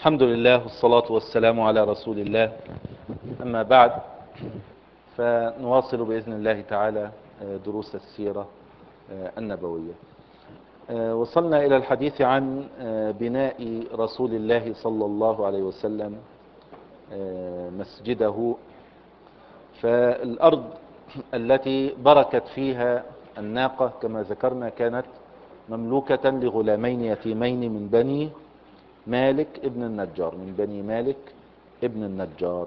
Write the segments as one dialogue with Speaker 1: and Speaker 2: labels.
Speaker 1: الحمد لله والصلاة والسلام على رسول الله. أما بعد، فنواصل بإذن الله تعالى دروس السيرة النبوية. وصلنا إلى الحديث عن بناء رسول الله صلى الله عليه وسلم مسجده. فالأرض التي بركت فيها الناقة كما ذكرنا كانت مملوكة لغلامين يتيمين من بني مالك ابن النجار، من بني مالك ابن النجار.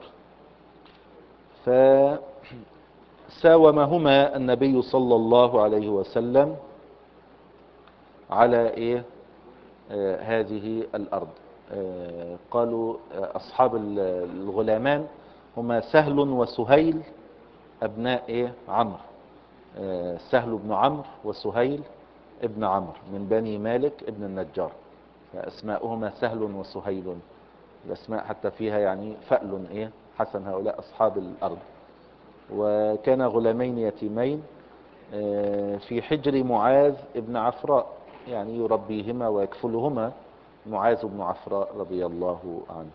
Speaker 1: فساومهما النبي صلى الله عليه وسلم على هذه الأرض. قالوا أصحاب الغلامان هما سهل وسهيل أبناء عمرو، سهل بن عمرو وسهيل ابن عمرو من بني مالك ابن النجار، فأسماؤهما سهل وسهيل. الأسماء حتى فيها يعني فأل حسن هؤلاء أصحاب الأرض. وكان غلامين يتيمين في حجر معاذ ابن عفراء، يعني يربيهما ويكفلهما معاذ بن عفراء رضي الله عنه.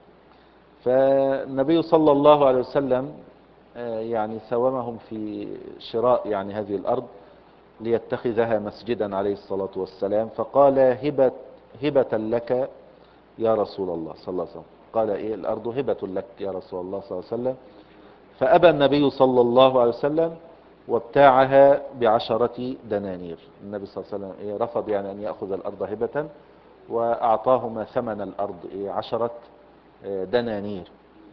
Speaker 1: فالنبي صلى الله عليه وسلم يعني ساومهم في شراء يعني هذه الأرض ليتخذها مسجدا عليه الصلاة والسلام. فقال هبة لك يا رسول الله صلى الله عليه وسلم. قال الأرض هبة لك يا رسول الله صلى الله عليه وسلم. فأبى النبي صلى الله عليه وسلم وابتاعها ب10 دنانير. النبي صلى الله عليه وسلم رفض يعني أن يأخذ الأرض هبة، وأعطاهما ثمن الأرض 10 دنانير.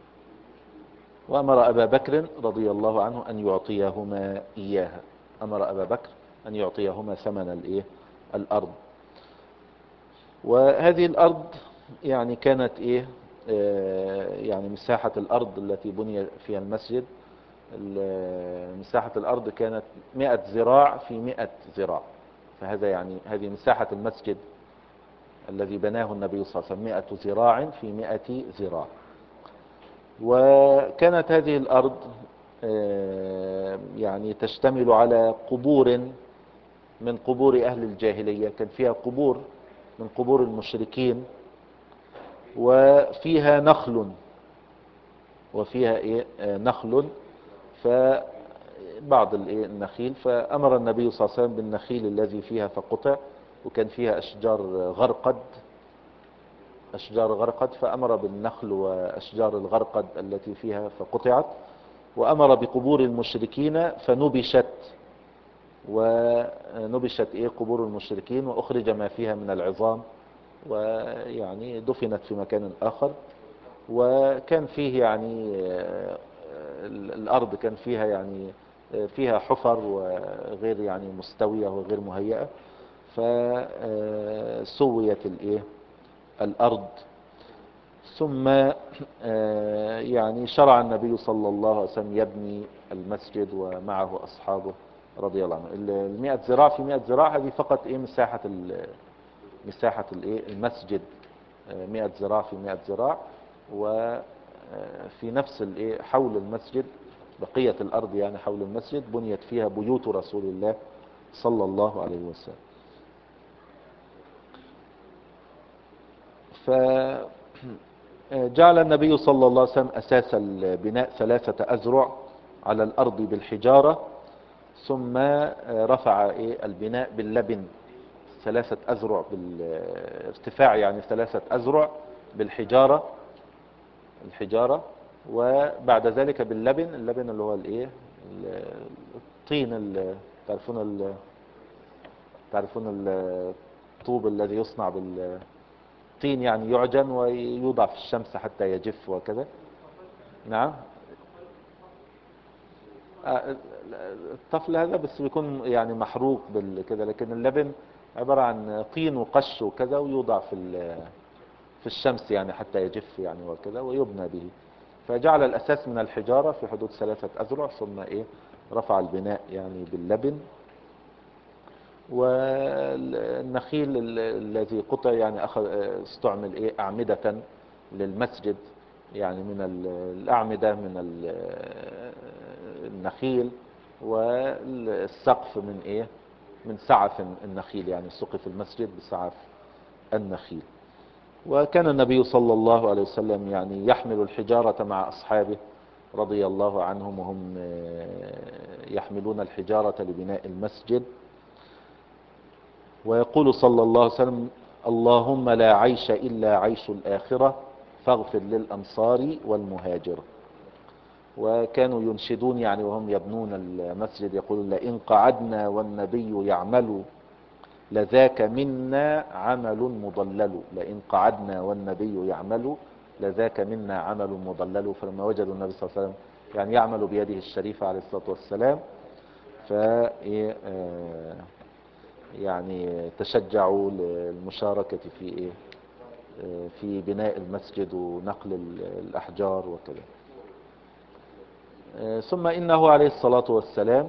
Speaker 1: وأمر أبا بكر رضي الله عنه أن يعطيهما إياها، أمر أبا بكر أن يعطيهما ثمن الأرض. وهذه الأرض يعني كانت يعني مساحة الأرض التي بني فيها المسجد، مساحة الأرض كانت 100 ذراع في 100 ذراع. فهذا يعني هذه مساحة المسجد الذي بناه النبي صلى الله عليه وسلم، 100 ذراع في 100 ذراع. وكانت هذه الأرض يعني تشتمل على قبور من قبور أهل الجاهلية، كان فيها قبور من قبور المشركين، وفيها نخل، نخل، فبعض النخيل. فأمر النبي صلى الله عليه وسلم بالنخيل الذي فيها فقطع، وكان فيها أشجار غرقد، فأمر بالنخل وأشجار الغرقد التي فيها فقطعت. وأمر بقبور المشركين ونبشت قبور المشركين، وأخرج ما فيها من العظام، ويعني دفنت في مكان آخر. وكان فيه يعني الأرض كان فيها يعني فيها حفر وغير يعني مستوية وغير مهيئة. فسويت الأرض. ثم يعني شرع النبي صلى الله عليه وسلم يبني المسجد ومعه أصحابه رضي الله عنه. 100 ذراع في 100 ذراع هذه فقط مساحة المسجد، 100 ذراع في 100 ذراع. وفي نفس حول المسجد بقية الأرض، يعني حول المسجد بنيت فيها بيوت رسول الله صلى الله عليه وسلم. فجعل النبي صلى الله عليه وسلم أساس البناء 3 أذرع على الأرض بالحجارة، ثم رفع البناء باللبن 3 أذرع بالارتفاع، يعني 3 أذرع بالحجارة، وبعد ذلك اللبن اللي هو الطين، تعرفون الطوب الذي يصنع بالطين، يعني يعجن ويوضع في الشمس حتى يجف وكذا. نعم. الطفل هذا بس بيكون يعني محروق كده، لكن اللبن عبارة عن طين وقش وكذا، ويوضع في الشمس يعني حتى يجف يعني وكذا، ويبنى به. فجعل الأساس من الحجارة في حدود 3 أذرع، ثم رفع البناء يعني باللبن. والنخيل الذي قطع يعني استعمل أعمدة للمسجد، يعني من الأعمدة من النخيل. والسقف من سعف النخيل، يعني سقف المسجد بسعف النخيل. وكان النبي صلى الله عليه وسلم يعني يحمل الحجارة مع أصحابه رضي الله عنهم، وهم يحملون الحجارة لبناء المسجد. ويقول صلى الله عليه وسلم: اللهم لا عيش إلا عيش الآخرة فاغفر للأنصار والمهاجر. وكانوا ينشدون يعني وهم يبنون المسجد، يقولون: لئن قعدنا والنبي يعمل لذاك منا عمل مضلل. لئن قعدنا والنبي يعمل لذاك منا عمل مضلل. فلما وجدوا النبي صلى الله عليه وسلم يعني يعمل بيده الشريفة عليه الصلاة والسلام، ف يعني تشجعوا للمشاركة في في بناء المسجد ونقل الأحجار وكذا. ثم إنه عليه الصلاة والسلام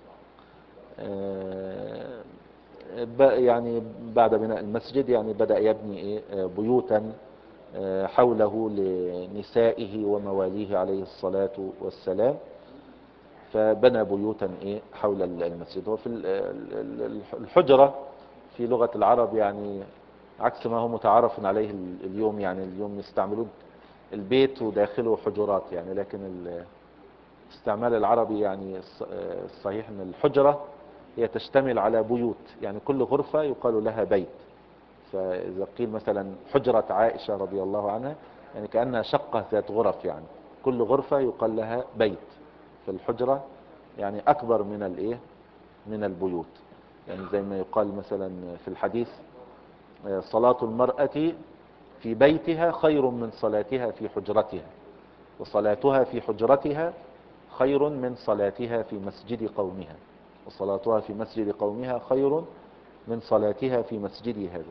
Speaker 1: يعني بعد بناء المسجد يعني بدأ يبني بيوتا حوله لنسائه ومواليه عليه الصلاة والسلام. فبنى بيوتا حول المسجد. وفي الحجرة في لغة العرب يعني عكس ما هو متعارف عليه اليوم، يعني اليوم يستعملون البيت وداخله حجرات يعني، لكن الاستعمال العربي يعني الصحيح ان الحجرة هي تشتمل على بيوت، يعني كل غرفة يقال لها بيت. فإذا قيل مثلا حجرة عائشة رضي الله عنها يعني كأنها شقة ذات غرف، يعني كل غرفة يقال لها بيت. فالحجرة يعني أكبر من البيوت. يعني زي ما يقال مثلا في الحديث: صلاة المرأة في بيتها خير من صلاتها في حجرتها، وصلاتها في حجرتها خير من صلاتها في مسجد قومها، وصلاتها في مسجد قومها خير من صلاتها في مسجد هذا.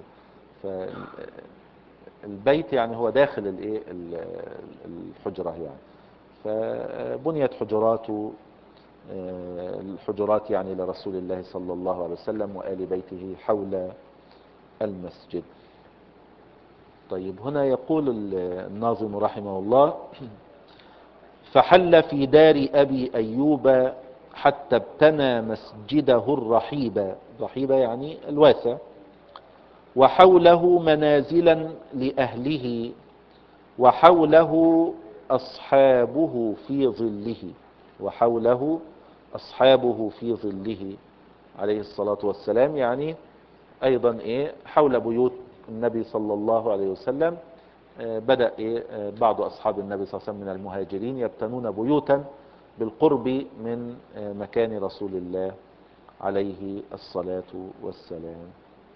Speaker 1: فالبيت يعني هو داخل الحجرة يعني. فبنيت الحجرات يعني لرسول الله صلى الله عليه وسلم وآل بيته حول المسجد. طيب، هنا يقول الناظم رحمه الله: فحل في دار أبي أيوب حتى ابتنى مسجده الرحيب. رحيب يعني الواسع. وحوله منازلا لأهله، وحوله أصحابه في ظله. وحوله أصحابه في ظله عليه الصلاة والسلام. يعني أيضا حول بيوت النبي صلى الله عليه وسلم بدأ بعض أصحاب النبي صلى الله عليه وسلم من المهاجرين يبتنون بيوتا بالقرب من مكان رسول الله عليه الصلاة والسلام.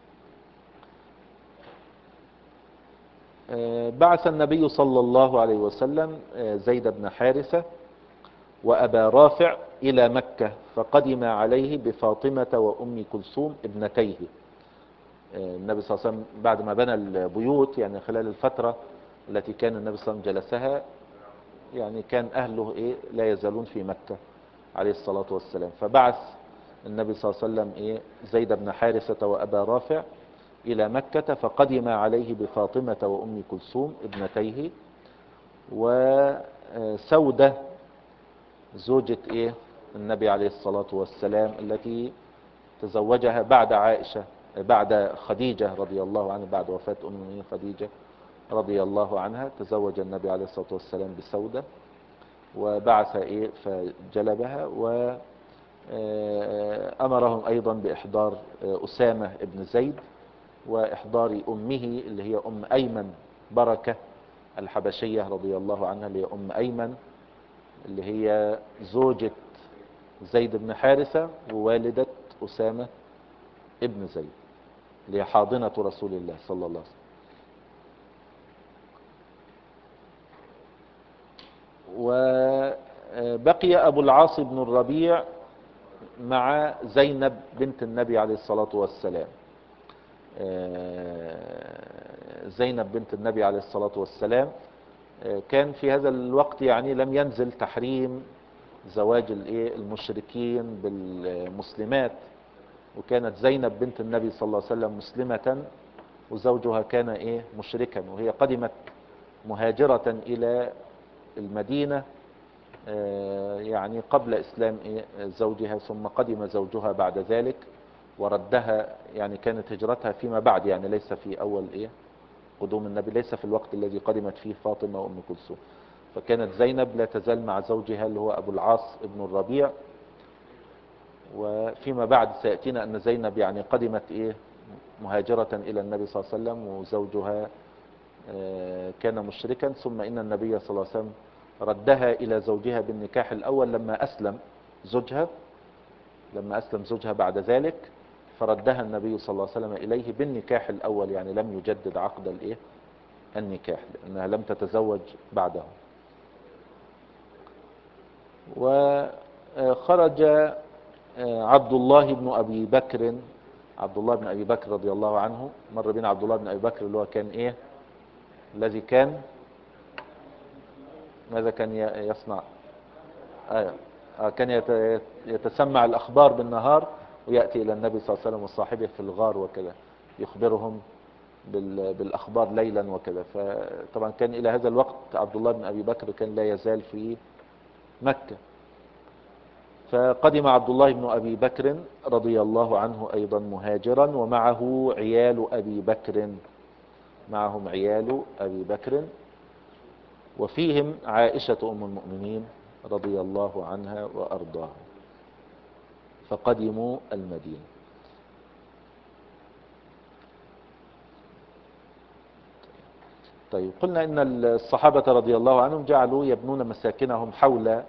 Speaker 1: بعث النبي صلى الله عليه وسلم زيد بن حارثة وأبا رافع إلى مكة، فقدم عليه بفاطمة وأم كلثوم ابنتيه. النبي صلى الله عليه وسلم بعد ما بنى البيوت يعني خلال الفترة التي كان النبي صلى الله عليه وسلم جلسها، يعني كان أهله لا يزالون في مكة عليه الصلاة والسلام. فبعث النبي صلى الله عليه وسلم زيد بن حارثة وأبا رافع إلى مكة، فقدم عليه بفاطمة وأم كلثوم ابنتيه، وسودة زوجة النبي عليه الصلاة والسلام التي تزوجها بعد عائشة، بعد خديجة رضي الله عنها، بعد وفاة أم المؤمنين خديجة رضي الله عنها، تزوج النبي عليه الصلاة والسلام بسودة وبعث فجلبها. وأمرهم أيضا بإحضار أسامة ابن زيد، وإحضار أمه اللي هي أم أيمن بركة الحبشية رضي الله عنها، اللي هي أم أيمن اللي هي زوجة زيد بن حارثة ووالدة أسامة ابن زيد، اللي هي حاضنة رسول الله صلى الله عليه وسلم. وبقي أبو العاص بن الربيع مع زينب بنت النبي عليه الصلاة والسلام. زينب بنت النبي عليه الصلاة والسلام كان في هذا الوقت يعني لم ينزل تحريم زواج المشركين بالمسلمات، وكانت زينب بنت النبي صلى الله عليه وسلم مسلمة وزوجها كان مشركا، وهي قدمت مهاجرة إلى المدينة يعني قبل إسلام زوجها، ثم قدم زوجها بعد ذلك وردها. يعني كانت هجرتها فيما بعد، يعني ليس في أول قدوم النبي، ليس في الوقت الذي قدمت فيه فاطمة وأم كلثوم. فكانت زينب لا تزال مع زوجها اللي هو أبو العاص ابن الربيع. وفيما بعد سيأتينا أن زينب يعني قدمت مهاجرة إلى النبي صلى الله عليه وسلم، وزوجها كان مشركا، ثم إن النبي صلى الله عليه وسلم ردها إلى زوجها بالنكاح الأول لما أسلم زوجها. بعد ذلك فردها النبي صلى الله عليه وسلم إليه بالنكاح الأول، يعني لم يجدد عقد النكاح لأنها لم تتزوج بعده. وخرج عبد الله بن أبي بكر رضي الله عنه. مر بنا عبد الله بن أبي بكر اللي هو كان الذي كان ماذا كان يصنع؟ كان يتسمع الأخبار بالنهار، ويأتي إلى النبي صلى الله عليه وسلم وصاحبه في الغار وكذا، يخبرهم بالأخبار ليلا وكذا. فطبعا كان إلى هذا الوقت عبد الله بن أبي بكر كان لا يزال في مكة. فقدم عبد الله بن أبي بكر رضي الله عنه أيضا مهاجرا، ومعه عيال أبي بكر، معهم عيال أبي بكر، وفيهم عائشة أم المؤمنين رضي الله عنها وأرضاها. فقدموا المدينة. طيب، قلنا إن الصحابة رضي الله عنهم جعلوا يبنون مساكنهم حول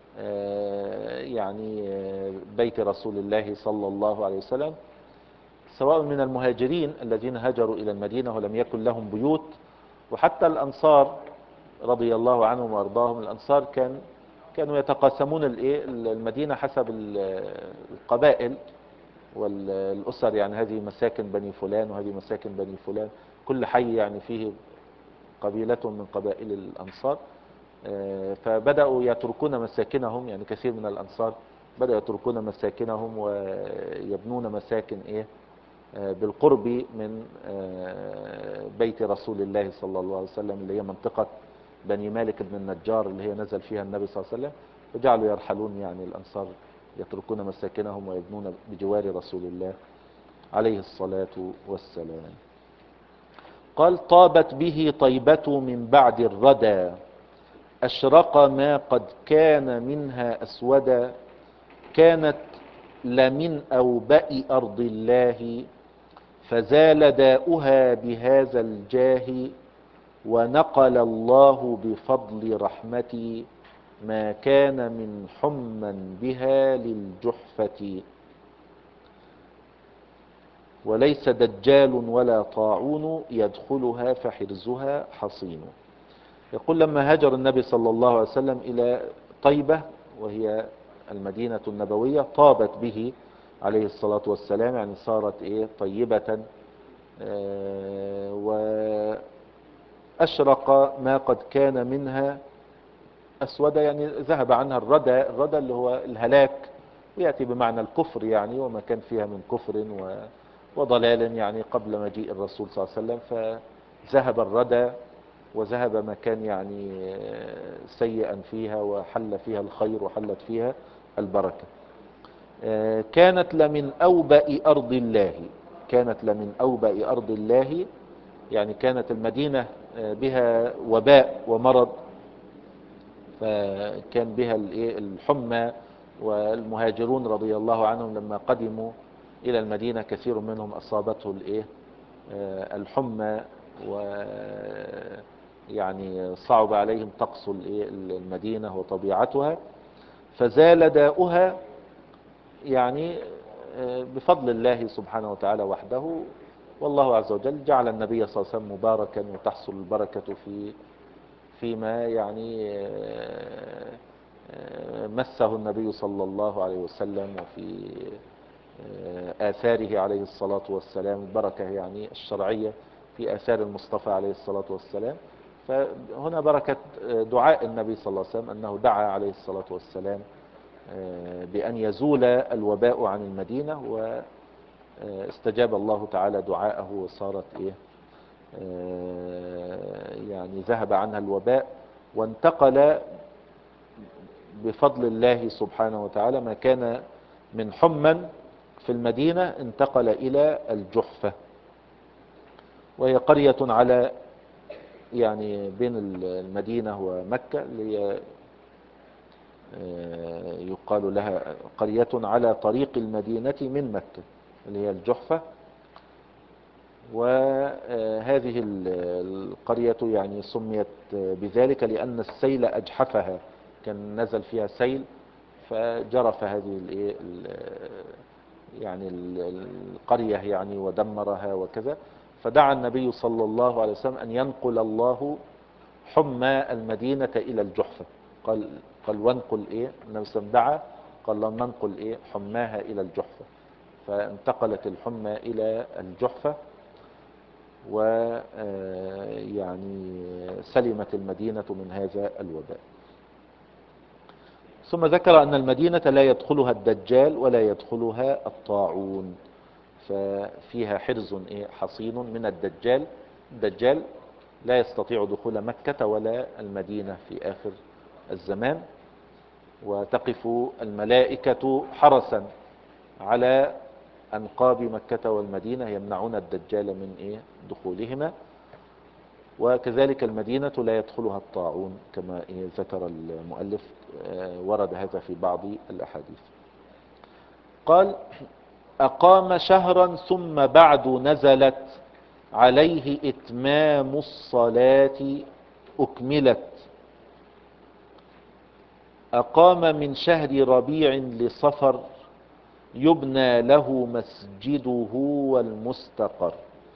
Speaker 1: بيت رسول الله صلى الله عليه وسلم، سواء من المهاجرين الذين هاجروا إلى المدينة ولم يكن لهم بيوت، وحتى الأنصار رضي الله عنهم وأرضاهم. الأنصار كانوا يتقاسمون المدينة حسب القبائل والأسر، يعني هذه مساكن بني فلان وهذه مساكن بني فلان، كل حي يعني فيه قبيلة من قبائل الأنصار. فبدأوا يتركون مساكنهم، يعني كثير من الأنصار بدأوا يتركون مساكنهم ويبنون مساكن بالقرب من بيت رسول الله صلى الله عليه وسلم، اللي هي منطقة بني مالك بن النجار اللي هي نزل فيها النبي صلى الله عليه وسلم. فجعلوا يرحلون، يعني الأنصار يتركون مساكنهم ويبنون بجوار رسول الله عليه الصلاة والسلام. قال: طابت به طيبة من بعد الردى، أشرق ما قد كان منها أسودا، كانت لمن أوبئ أرض الله، فزال داؤها بهذا الجاه، ونقل الله بفضل رحمتي ما كان من حما بها للجحفة، وليس دجال ولا طاعون يدخلها فحرزها حصين. يقول: لما هاجر النبي صلى الله عليه وسلم إلى طيبة وهي المدينة النبوية، طابت به عليه الصلاة والسلام، يعني صارت طيبة، وأشرق ما قد كان منها أسود، يعني ذهب عنها الردى اللي هو الهلاك، ويأتي بمعنى الكفر يعني، وما كان فيها من كفر وضلال يعني قبل مجيء الرسول صلى الله عليه وسلم. فذهب الردى وذهب ما كان يعني سيئا فيها، وحل فيها الخير وحلت فيها البركة. كانت لمن أوبئ أرض الله، يعني كانت المدينة بها وباء ومرض، فكان بها الحمى. والمهاجرون رضي الله عنهم لما قدموا إلى المدينة كثير منهم أصابته الحمى، ويعني صعب عليهم طقس المدينة وطبيعتها، فزال داؤها يعني بفضل الله سبحانه وتعالى وحده. والله عز وجل جعل النبي صلى الله عليه وسلم مباركا، وتحصل البركة فيما يعني مسه النبي صلى الله عليه وسلم، وفي آثاره عليه الصلاة والسلام، البركة يعني الشرعية في آثار المصطفى عليه الصلاة والسلام. فهنا بركة دعاء النبي صلى الله عليه وسلم، أنه دعا عليه الصلاة والسلام بأن يزول الوباء عن المدينة، واستجاب الله تعالى دعاءه، وصارت يعني ذهب عنها الوباء، وانتقل بفضل الله سبحانه وتعالى ما كان من حمى في المدينة انتقل إلى الجحفة. وهي قرية على يعني بين المدينة ومكة، اللي هي يقال لها قرية على طريق المدينة من مكة، اللي هي الجحفة. وهذه القرية يعني سميت بذلك لأن السيل أجحفها، كان نزل فيها سيل فجرف هذه يعني القرية يعني ودمرها وكذا. فدعا النبي صلى الله عليه وسلم أن ينقل الله حمى المدينة إلى الجحفة. قال وانقل النبي صلى الله عليه وسلم دعا قال لن ننقل حماها إلى الجحفة. فانتقلت الحمى إلى الجحفة، ويعني سلمت المدينة من هذا الوباء. ثم ذكر أن المدينة لا يدخلها الدجال ولا يدخلها الطاعون، ففيها حرز حصين من الدجال. الدجال لا يستطيع دخول مكة ولا المدينة في آخر الزمان، وتقف الملائكة حرسا على أنقاب مكة والمدينة يمنعون الدجال من دخولهما. وكذلك المدينة لا يدخلها الطاعون كما ذكر المؤلف، ورد هذا في بعض الأحاديث. قال أقام شهرا ثم بعد نزلت عليه إتمام الصلاة أكملت. أقام من شهر ربيع لصفر يبنى له مسجده والمستقر.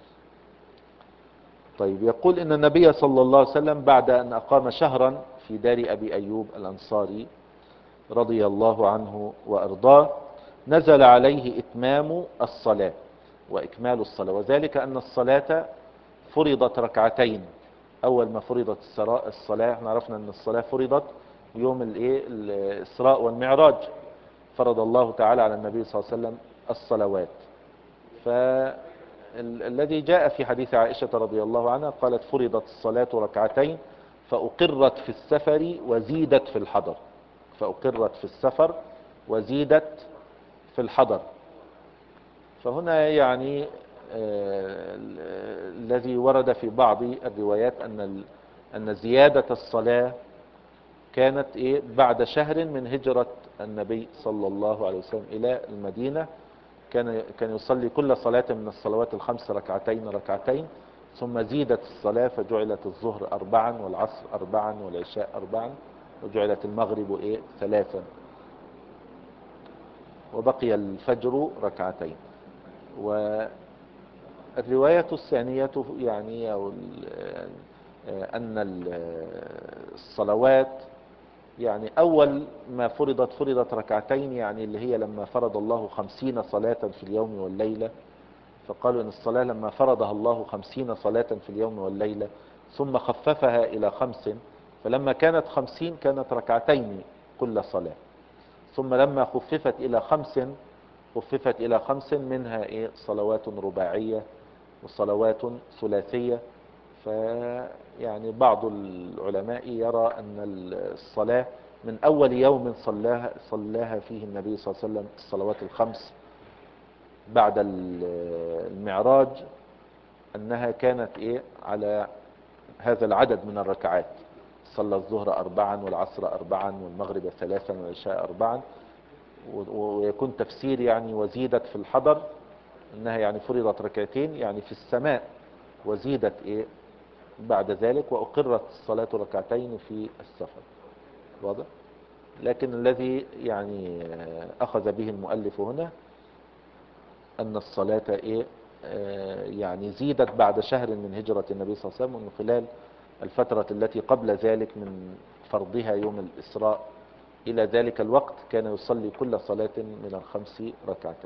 Speaker 1: طيب، يقول إن النبي صلى الله عليه وسلم بعد أن أقام شهرا في دار أبي أيوب الأنصاري رضي الله عنه وأرضاه، نزل عليه إتمام الصلاة وإكمال الصلاة، وذلك أن الصلاة فرضت ركعتين. أول ما فرضت الصلاة، احنا عرفنا أن الصلاة فرضت يوم الإسراء والمعراج، فرض الله تعالى على النبي صلى الله عليه وسلم الصلوات. فالذي جاء في حديث عائشة رضي الله عنها قالت فرضت الصلاة ركعتين فأقرت في السفر وزيدت في الحضر. فأقرت في السفر وزيدت في الحضر. فهنا يعني الذي ورد في بعض الروايات أن زيادة الصلاة كانت بعد شهر من هجرة النبي صلى الله عليه وسلم إلى المدينة. كان يصلي كل صلاة من الصلوات الخمس ركعتين ركعتين، ثم زيدت الصلاة فجعلت الظهر 4 والعصر 4 والعشاء 4 وجعلت المغرب 3 وبقي الفجر ركعتين. والرواية الثانية يعني أن الصلوات يعني أول ما فرضت ركعتين، يعني اللي هي لما فرض الله 50 صلاة في اليوم والليلة. فقالوا إن الصلاة لما فرضها الله 50 صلاة في اليوم والليلة ثم خففها إلى 5، فلما كانت 50 كانت ركعتين كل صلاة، ثم لما خففت إلى 5 منها صلوات رباعية وصلوات ثلاثية. فيعني بعض العلماء يرى أن الصلاة من أول يوم صلاها فيه النبي صلى الله عليه وسلم الصلوات الخمس بعد المعراج، أنها كانت على هذا العدد من الركعات. صلى الظهر 4 والعصر 4 والمغرب 3 والعشاء 4. ويكون تفسير يعني وزيدت في الحضر أنها يعني فرضت ركعتين يعني في السماء، وزيدت بعد ذلك وأقرت الصلاة ركعتين في السفر. واضح؟ لكن الذي يعني أخذ به المؤلف هنا أن الصلاة يعني زيدت بعد شهر من هجرة النبي صلى الله عليه وسلم، ومن خلال الفترة التي قبل ذلك من فرضها يوم الإسراء إلى ذلك الوقت كان يصلي كل صلاة من الخمس ركعتين.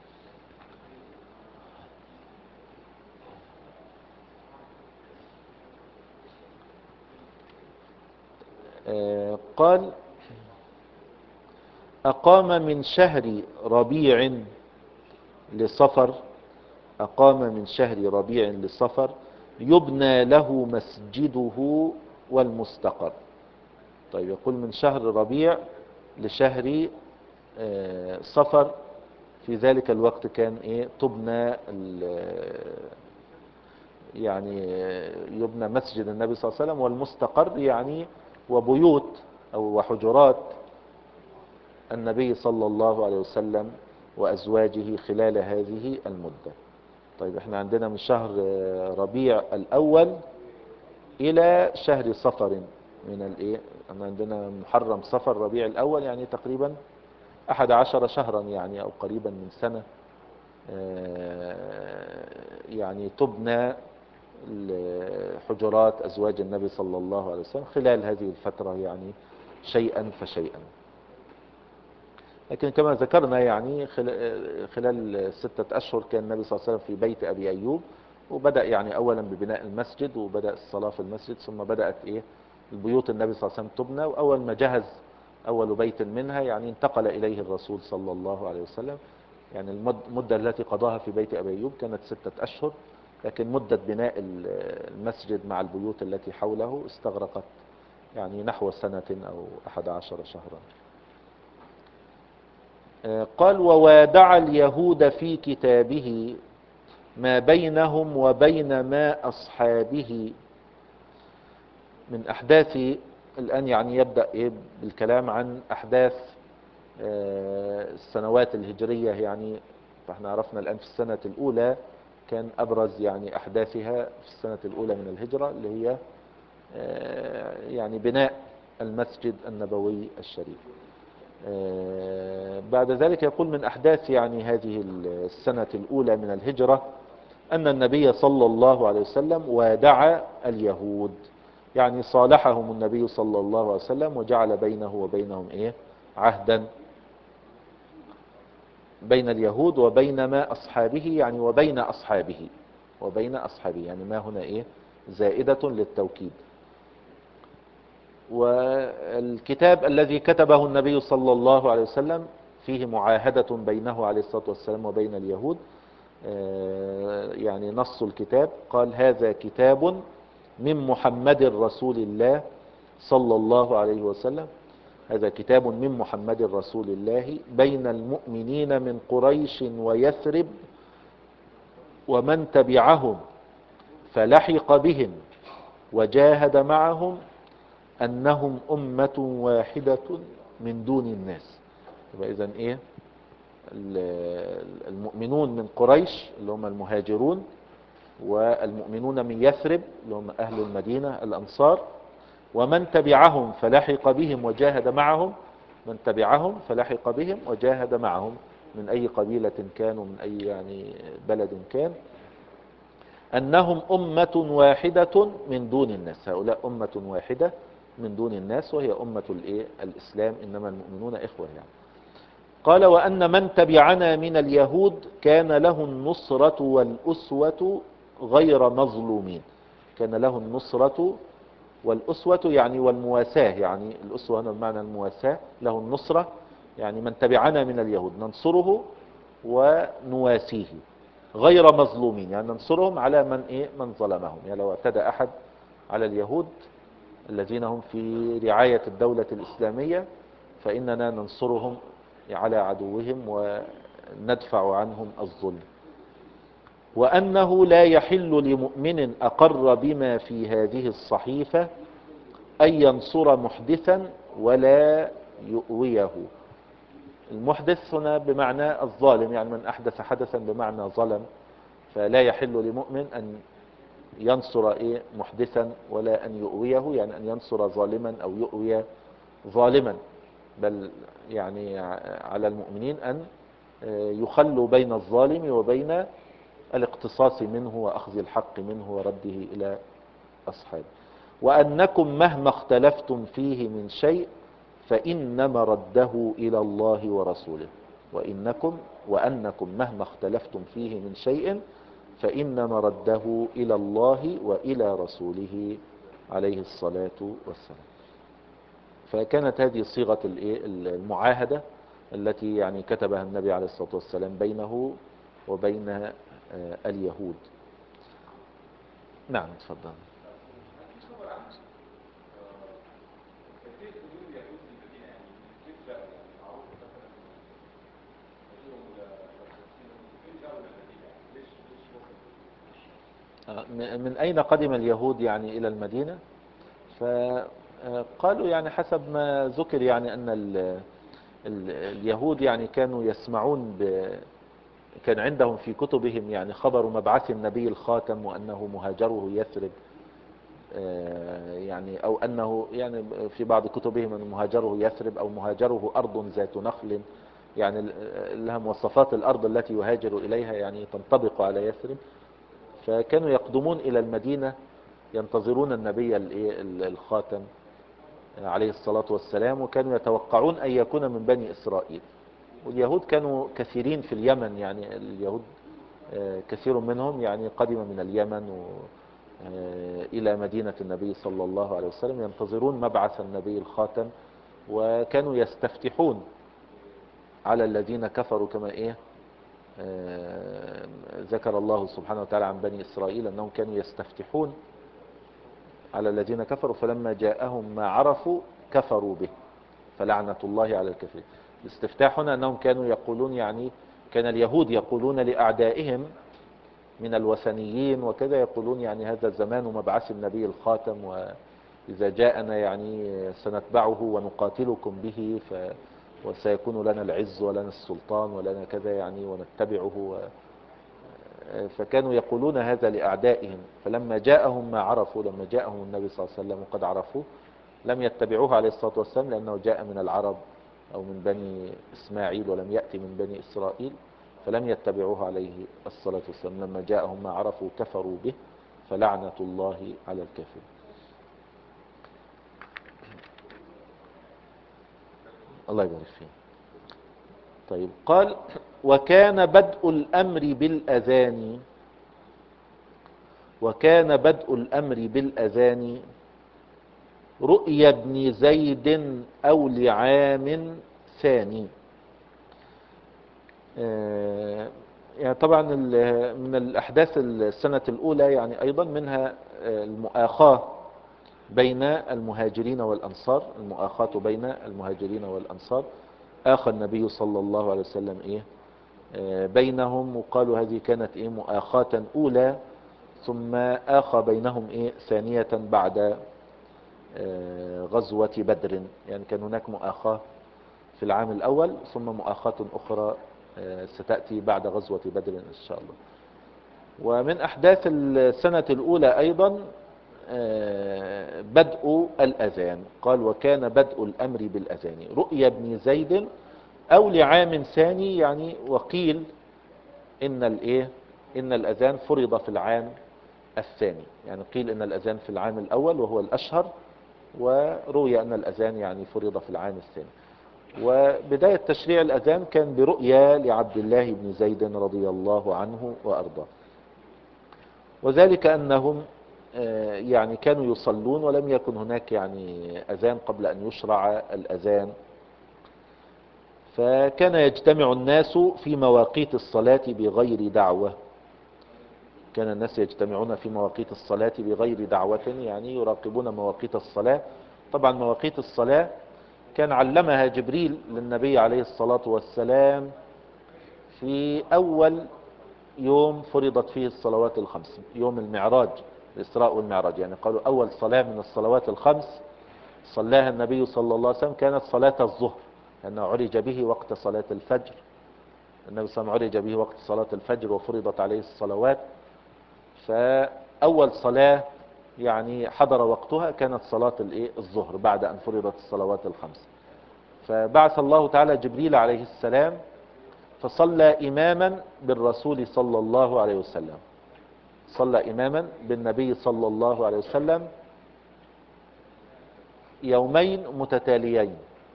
Speaker 1: قال أقام من شهر ربيع لصفر. أقام من شهر ربيع لصفر يبنى له مسجده والمستقر. طيب، يقول من شهر ربيع لشهر صفر، في ذلك الوقت كان تبنى يعني يبنى مسجد النبي صلى الله عليه وسلم، والمستقر يعني وبيوت أو وحجرات النبي صلى الله عليه وسلم وأزواجه خلال هذه المدة. طيب احنا عندنا من شهر ربيع الأول إلى شهر صفر من الايه، احنا عندنا محرم صفر ربيع الأول، يعني تقريبا 11 شهرا يعني أو قريبا من سنة. يعني تبنى حجرات أزواج النبي صلى الله عليه وسلم خلال هذه الفترة يعني شيئا فشيئا. لكن كما ذكرنا يعني خلال 6 أشهر كان النبي صلى الله عليه وسلم في بيت أبي أيوب، وبدأ يعني أولا ببناء المسجد وبدأ الصلاة في المسجد، ثم بدأت البيوت النبي صلى الله عليه وسلم تبنى، وأول ما جهز أول بيت منها يعني انتقل إليه الرسول صلى الله عليه وسلم. يعني المدة التي قضاها في بيت أبي أيوب كانت 6 أشهر، لكن مدة بناء المسجد مع البيوت التي حوله استغرقت يعني نحو سنة أو 11 شهرا. قال ووادع اليهود في كتابه ما بينهم وبين ما أصحابه من أحداث. الآن يعني يبدأ بالكلام عن أحداث السنوات الهجرية. يعني فاحنا عرفنا الآن في السنة الأولى كان أبرز يعني أحداثها في السنة الأولى من الهجرة اللي هي يعني بناء المسجد النبوي الشريف. بعد ذلك يقول من أحداث يعني هذه السنة الأولى من الهجرة أن النبي صلى الله عليه وسلم وادع اليهود، يعني صالحهم النبي صلى الله عليه وسلم وجعل بينه وبينهم عهدا، بين اليهود وبين ما أصحابه، يعني وبين أصحابه يعني ما هنا زائدة للتوكيد. والكتاب الذي كتبه النبي صلى الله عليه وسلم فيه معاهدة بينه عليه الصلاة والسلام وبين اليهود. يعني نص الكتاب قال هذا كتاب من محمد رسول الله صلى الله عليه وسلم، هذا كتاب من محمد رسول الله بين المؤمنين من قريش ويثرب ومن تبعهم فلحق بهم وجاهد معهم أنهم أمة واحدة من دون الناس. يبقى إذن المؤمنون من قريش اللي هم المهاجرون، والمؤمنون من يثرب اللي هم أهل المدينة الأنصار، ومن تبعهم فلحق بهم وجاهد معهم، من تبعهم فلحق بهم وجاهد معهم من أي قبيلة كانوا من أي يعني بلد كان، أنهم أمة واحدة من دون الناس. هؤلاء أمة واحدة من دون الناس وهي أمة الإسلام، إنما المؤمنون إخوة يعني. قال وأن من تبعنا من اليهود كان له النصرة والأسوة غير مظلومين. كان له النصرة والأسوة يعني والمواساة، يعني الأسوة هنا بمعنى المواساة، له النصرة يعني من تبعنا من اليهود ننصره ونواسيه غير مظلومين، يعني ننصرهم على من ظلمهم. يعني لو اعتدى أحد على اليهود الذين هم في رعاية الدولة الإسلامية فإننا ننصرهم على عدوهم وندفع عنهم الظلم. وأنه لا يحل لمؤمن أقر بما في هذه الصحيفة أن ينصر محدثا ولا يؤويه. المحدث هنا بمعنى الظالم، يعني من أحدث حدثا بمعنى ظلم، فلا يحل لمؤمن أن ينصر محدثا ولا أن يؤويه، يعني أن ينصر ظالما أو يؤوي ظالما، بل يعني على المؤمنين أن يخلوا بين الظالم وبين الاقتصاص منه وأخذ الحق منه ورده إلى أصحابه. وأنكم مهما اختلفتم فيه من شيء فإنما رده إلى الله ورسوله. وأنكم مهما اختلفتم فيه من شيء فإنما رده إلى الله وإلى رسوله عليه الصلاة والسلام. فكانت هذه صيغة المعاهدة التي يعني كتبها النبي عليه الصلاة والسلام بينه وبين اليهود. نعم تفضل. من أين قدم اليهود يعني إلى المدينة؟ فقالوا يعني حسب ما ذكر يعني أن اليهود يعني كانوا يسمعون كان عندهم في كتبهم يعني خبر مبعث النبي الخاتم وأنه مهاجره يثرب، يعني أو أنه يعني في بعض كتبهم أن مهاجره يثرب أو مهاجره أرض ذات نخل، يعني لها مواصفات الأرض التي يهاجر إليها يعني تنطبق على يثرب. فكانوا يقدمون إلى المدينة ينتظرون النبي الخاتم عليه الصلاة والسلام، وكانوا يتوقعون أن يكون من بني إسرائيل. واليهود كانوا كثيرين في اليمن، يعني اليهود كثير منهم يعني قدم من اليمن إلى مدينة النبي صلى الله عليه وسلم ينتظرون مبعث النبي الخاتم، وكانوا يستفتحون على الذين كفروا كما ذكر الله سبحانه وتعالى عن بني إسرائيل أنهم كانوا يستفتحون على الذين كفروا فلما جاءهم ما عرفوا كفروا به فلعنة الله على الكافرين. الاستفتاح هنا أنهم كانوا يقولون يعني كان اليهود يقولون لأعدائهم من الوثنيين وكذا، يقولون يعني هذا زمان مبعث النبي الخاتم، وإذا جاءنا يعني سنتبعه ونقاتلكم به وسيكون لنا العز ولنا السلطان ولنا كذا يعني ونتبعه فكانوا يقولون هذا لأعدائهم. فلما جاءهم ما عرفوا، لما جاءهم النبي صلى الله عليه وسلم وقد عرفوه لم يتبعوه عليه الصلاة والسلام، لأنه جاء من العرب أو من بني إسماعيل ولم يأتي من بني إسرائيل، فلم يتبعوه عليه الصلاة والسلام. لما جاءهم ما عرفوا كفروا به فلعنة الله على الكافرين. الله يبارك فيه. طيب قال وكان بدء الأمر بالأذان، وكان بدء الأمر بالأذان رؤيا ابن زيد أو لعام ثاني. يعني طبعا من الأحداث السنة الأولى يعني أيضا منها المؤاخاة بين المهاجرين والأنصار، المؤاخاة بين المهاجرين والأنصار. آخى النبي صلى الله عليه وسلم بينهم، وقالوا هذه كانت مؤاخاة أولى، ثم آخى بينهم ثانية بعد غزوة بدر. يعني كان هناك مؤاخاة في العام الأول ثم مؤاخاة أخرى ستأتي بعد غزوة بدر إن شاء الله. ومن أحداث السنة الأولى أيضا بدء الأذان. قال وكان بدء الأمر بالأذان رؤيا ابن زيد أو لعام ثاني، يعني وقيل إن الأذان فرض في العام الثاني، يعني قيل إن الأذان في العام الأول وهو الأشهر، وروي أن الأذان يعني فرض في العام الثاني. وبداية تشريع الأذان كان برؤيا لعبد الله بن زيد رضي الله عنه وأرضاه، وذلك أنهم يعني كانوا يصلون ولم يكن هناك يعني أذان قبل أن يشرع الأذان، فكان يجتمع الناس في مواقيت الصلاة بغير دعوة. كان الناس يجتمعون في مواقيت الصلاة بغير دعوة، يعني يراقبون مواقيت الصلاة. طبعا مواقيت الصلاة كان علمها جبريل للنبي عليه الصلاة والسلام في أول يوم فرضت فيه الصلوات الخمس، يوم المعراج، الإسراء والمعراج. يعني قالوا أول صلاة من الصلوات الخمس صلاها النبي صلى الله عليه وسلم كانت صلاة الظهر، لأنه عرج به وقت صلاة الفجر. النبي صلى الله عليه وسلم عرج به وقت صلاة الفجر وفرضت عليه الصلوات، فأول صلاة يعني حضر وقتها كانت صلاة الظهر بعد أن فرضت الصلوات الخمس. فبعث الله تعالى جبريل عليه السلام فصلى إماما بالرسول صلى الله عليه وسلم، صلى إماما بالنبي صلى الله عليه وسلم يومين متتاليين،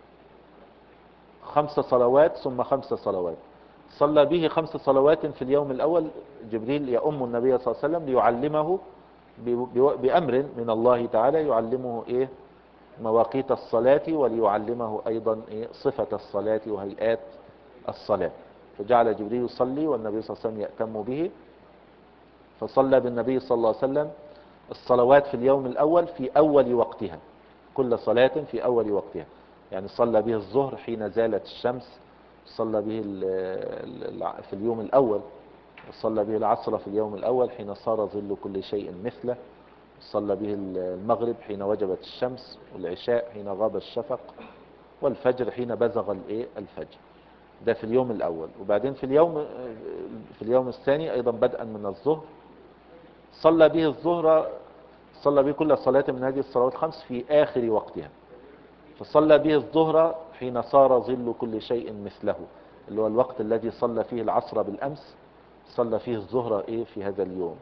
Speaker 1: 5 صلوات ثم 5 صلوات. صلى به 5 صلوات في اليوم الأول، جبريل يؤم النبي صلى الله عليه وسلم ليعلمه بأمر من الله تعالى، يعلمه مواقيت الصلاة، وليعلمه أيضا صفة الصلاة وهيئات الصلاة. فجعل جبريل يصلي والنبي صلى الله عليه وسلم يأتم به، فصلى بالنبي صلى الله عليه وسلم الصلوات في اليوم الأول في أول وقتها، كل صلاة في أول وقتها. يعني صلى به الظهر حين زالت الشمس، صلى به في اليوم الأول وصلى به العصر في اليوم الأول حين صار ظل كل شيء مثله، وصلى به المغرب حين وجبت الشمس، والعشاء حين غاب الشفق، والفجر حين بزغ الفجر. ده في اليوم الأول. وبعدين في اليوم الثاني أيضا بدءا من الظهر صلى به الظهر، صلى به كل صلاة من هذه الصلوات الخمس في آخر وقتها. فصلى به الظهر حين صار ظل كل شيء مثله، اللي هو الوقت الذي صلى فيه العصر بالأمس، صلى فيه الظهر في هذا اليوم.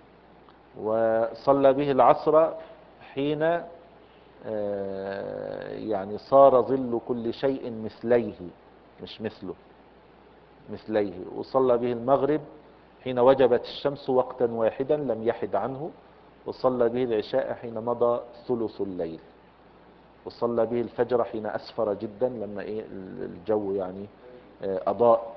Speaker 1: وصلى به العصر حين يعني صار ظل كل شيء مثليه، مش مثله، مثليه. وصلى به المغرب حين وجبت الشمس وقتا واحدا لم يحد عنه. وصلى به العشاء حين مضى ثلث الليل. وصلى به الفجر حين أسفر جدا، لما الجو يعني أضاء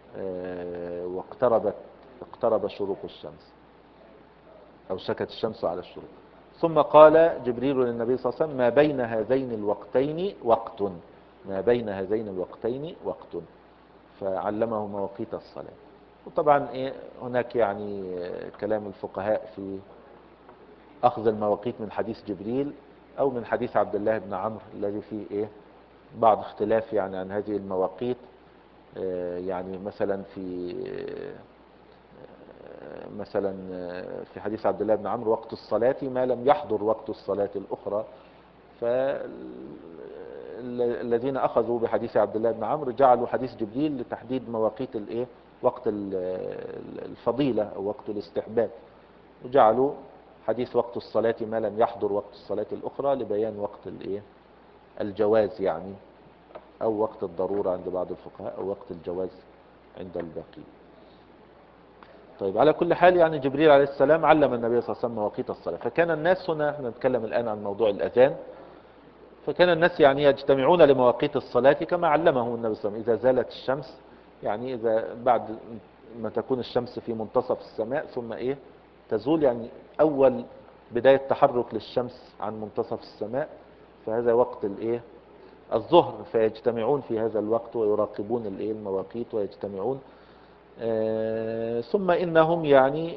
Speaker 1: اقترب شروق الشمس، أو شكت الشمس على الشروق. ثم قال جبريل للنبي صلى الله عليه وسلم: ما بين هذين الوقتين وقت، ما بين هذين الوقتين وقت. فعلمه مواقيت الصلاة. وطبعا هناك يعني كلام الفقهاء في أخذ المواقيت من حديث جبريل أو من حديث عبد الله بن عمرو الذي فيه بعض اختلاف يعني عن هذه المواقيت. يعني مثلا في حديث عبد الله بن عمرو: وقت الصلاة ما لم يحضر وقت الصلاة الأخرى. فالذين أخذوا بحديث عبد الله بن عمرو جعلوا حديث جبريل لتحديد مواقيت وقت الفضيلة أو وقت الاستحباب، وجعلوا حديث وقت الصلاة ما لم يحضر وقت الصلاة الأخرى لبيان وقت الجواز يعني، أو وقت الضرورة عند بعض الفقهاء، أو وقت الجواز عند الباقي. طيب، على كل حال يعني جبريل عليه السلام علم النبي صلى الله عليه وسلم مواقيت الصلاة. فكان الناس هنا، احنا نتكلم الآن عن موضوع الأذان، فكان الناس يعني يجتمعون لمواقيت الصلاة كما علمهم النبي صلى الله عليه وسلم. إذا زالت الشمس، يعني إذا بعد ما تكون الشمس في منتصف السماء ثم تزول، يعني أول بداية تحرك للشمس عن منتصف السماء، فهذا وقت الظهر. فيجتمعون في هذا الوقت ويراقبون المواقيت ويجتمعون. ثم إنهم يعني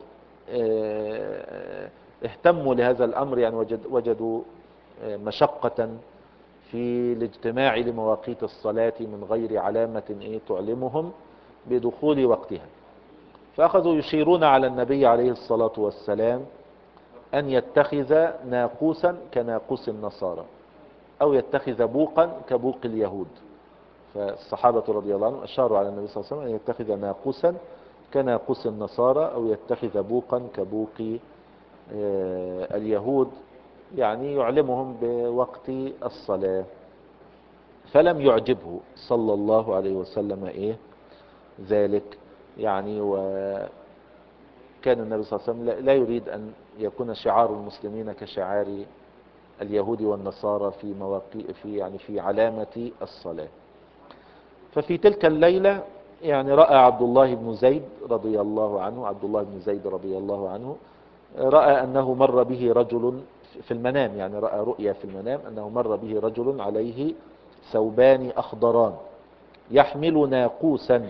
Speaker 1: اهتموا لهذا الأمر، يعني وجدوا مشقة في الاجتماع لمواقيت الصلاة من غير علامة تعلمهم بدخول وقتها. فأخذوا يشيرون على النبي عليه الصلاة والسلام أن يتخذ ناقوسا كناقوس النصارى، أو يتخذ بوقا كبوق اليهود. فالصحابة رضي الله عنهم أشاروا على النبي صلى الله عليه وسلم أن يتخذ ناقوسا كناقوس النصارى، أو يتخذ بوقا كبوق اليهود، يعني يعلمهم بوقت الصلاة. فلم يعجبه صلى الله عليه وسلم ذلك يعني. وكان النبي صلى الله عليه وسلم لا يريد أن يكون شعار المسلمين كشعار اليهود والنصارى في علامة الصلاة. ففي تلك الليلة يعني رأى عبد الله بن زيد رضي الله عنه رأى أنه مر به رجل في المنام، يعني رأى رؤيا في المنام أنه مر به رجل عليه ثوبان أخضران يحمل ناقوسا.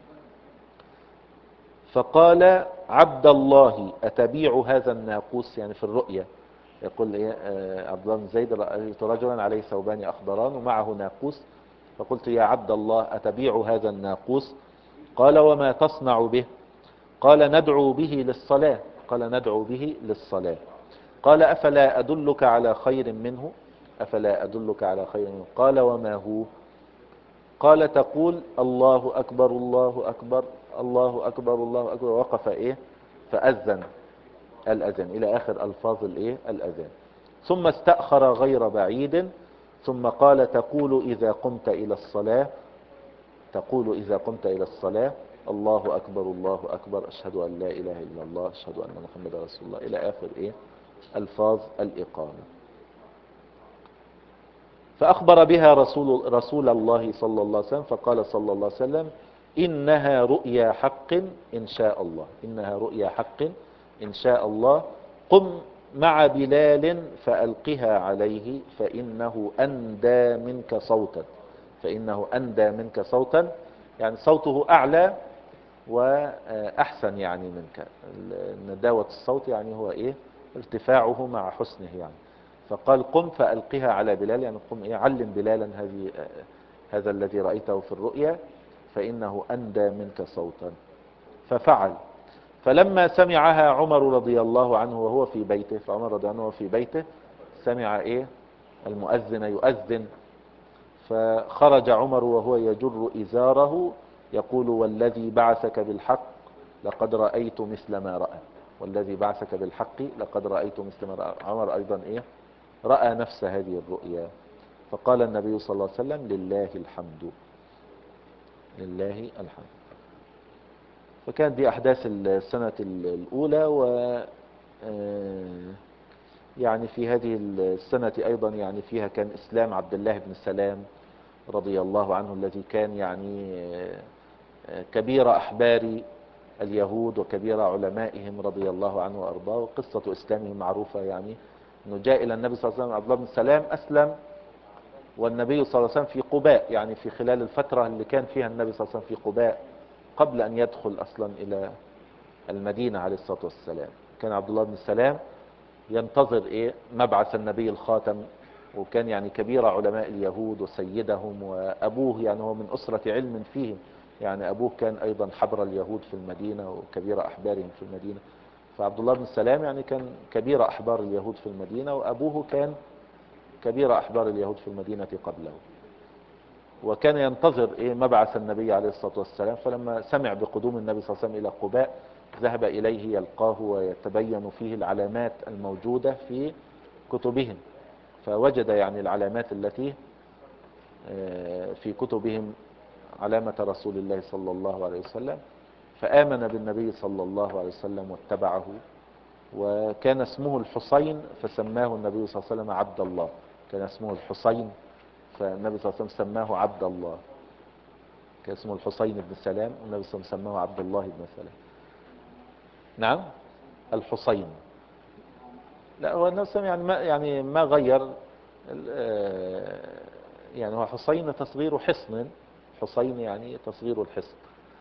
Speaker 1: فقال: عبد الله أتبيع هذا الناقوس؟ يعني في الرؤيا يقول عبد الله بن زيد: رأيت رجلا عليه ثوبان أخضران ومعه ناقوس، فقلت: يا عبد الله أتبيع هذا الناقوس؟ قال: وما تصنع به؟ قال: ندعو به للصلاة. قال: أفلا أدلك على خير منه؟ قال: وما هو؟ قال: تقول: الله أكبر الله أكبر الله أكبر الله أكبر. وقف فأذن الأذان إلى آخر ألفاظ الأذان. ثم استأخر غير بعيد ثم قال: تقول إذا قمت إلى الصلاة: الله أكبر الله أكبر، أشهد أن لا إله إلا الله، أشهد أن محمد رسول الله، إلى آخر ألفاظ الإقامة. فأخبر بها رسول الله صلى الله عليه وسلم، فقال صلى الله عليه وسلم: إنها رؤيا حق إن شاء الله، قم مع بلال فألقها عليه فإنه أندى منك صوتا، يعني صوته أعلى وأحسن يعني منك. نداوة الصوت يعني هو إيه؟ ارتفاعه مع حسنه يعني. فقال قم فألقها على بلال، يعني قم إيه؟ علم بلالا هذا الذي رأيته في الرؤيا فإنه أندى منك صوتا. ففعل. فلما سمعها عمر رضي الله عنه وهو في بيته، فعمر رضي الله عنه وهو في بيته سمع إيه؟ المؤذن يؤذن، فخرج عمر وهو يجر إزاره يقول والذي بعثك بالحق لقد رأيت مثل ما رأى، والذي بعثك بالحق لقد رأيت مثل ما رأى. عمر أيضا إيه؟ رأى نفس هذه الرؤيا. فقال النبي صلى الله عليه وسلم لله الحمد، لله الحمد. فكانت دي أحداث السنة الأولى. و يعني في هذه السنة أيضا يعني فيها كان إسلام عبد الله بن سلام رضي الله عنه، الذي كان يعني كبير أحبار اليهود وكبير علمائهم رضي الله عنه وأرضاه. وقصة إسلامه معروفة، يعني أنه جاء إلى النبي صلى الله عليه وسلم. عبد الله بن سلام أسلم والنبي صلى الله عليه وسلم في قباء، يعني في خلال الفترة اللي كان فيها النبي صلى الله عليه وسلم في قباء قبل أن يدخل أصلا إلى المدينة عليه الصلاة والسلام. كان عبد الله بن سلام ينتظر إيه؟ مبعث النبي الخاتم، وكان يعني كبير علماء اليهود وسيدهم. وأبوه يعني هو من أسرة علم فيهم، يعني أبوه كان أيضا حبر اليهود في المدينة وكبير أحبارهم في المدينة. فعبد الله بن سلام يعني كان كبير أحبار اليهود في المدينة، وأبوه كان كبير أحبار اليهود في المدينة قبله. وكان ينتظر إيه؟ مبعث النبي عليه الصلاة والسلام. فلما سمع بقدوم النبي صلى الله عليه وسلم إلى قباء ذهب إليه يلقاه ويتبين فيه العلامات الموجودة في كتبهم. فوجد يعني العلامات التي في كتبهم علامة رسول الله صلى الله عليه وسلم، فآمن بالنبي صلى الله عليه وسلم واتبعه. وكان اسمه الحسين فسماه النبي صلى الله عليه وسلم عبد الله. كان اسمه الحسين فالنبي صلى الله عليه وسلم سماه عبد الله. كان اسمه الحسين بن سلام والنبي صلى الله عليه وسلم سماه عبد الله بن سلام. نعم الحسين. لا هو النبي صلى الله عليه وسلم يعني ما غير. يعني هو حسين تصغير حصن. حسين يعني تصغير الحصن.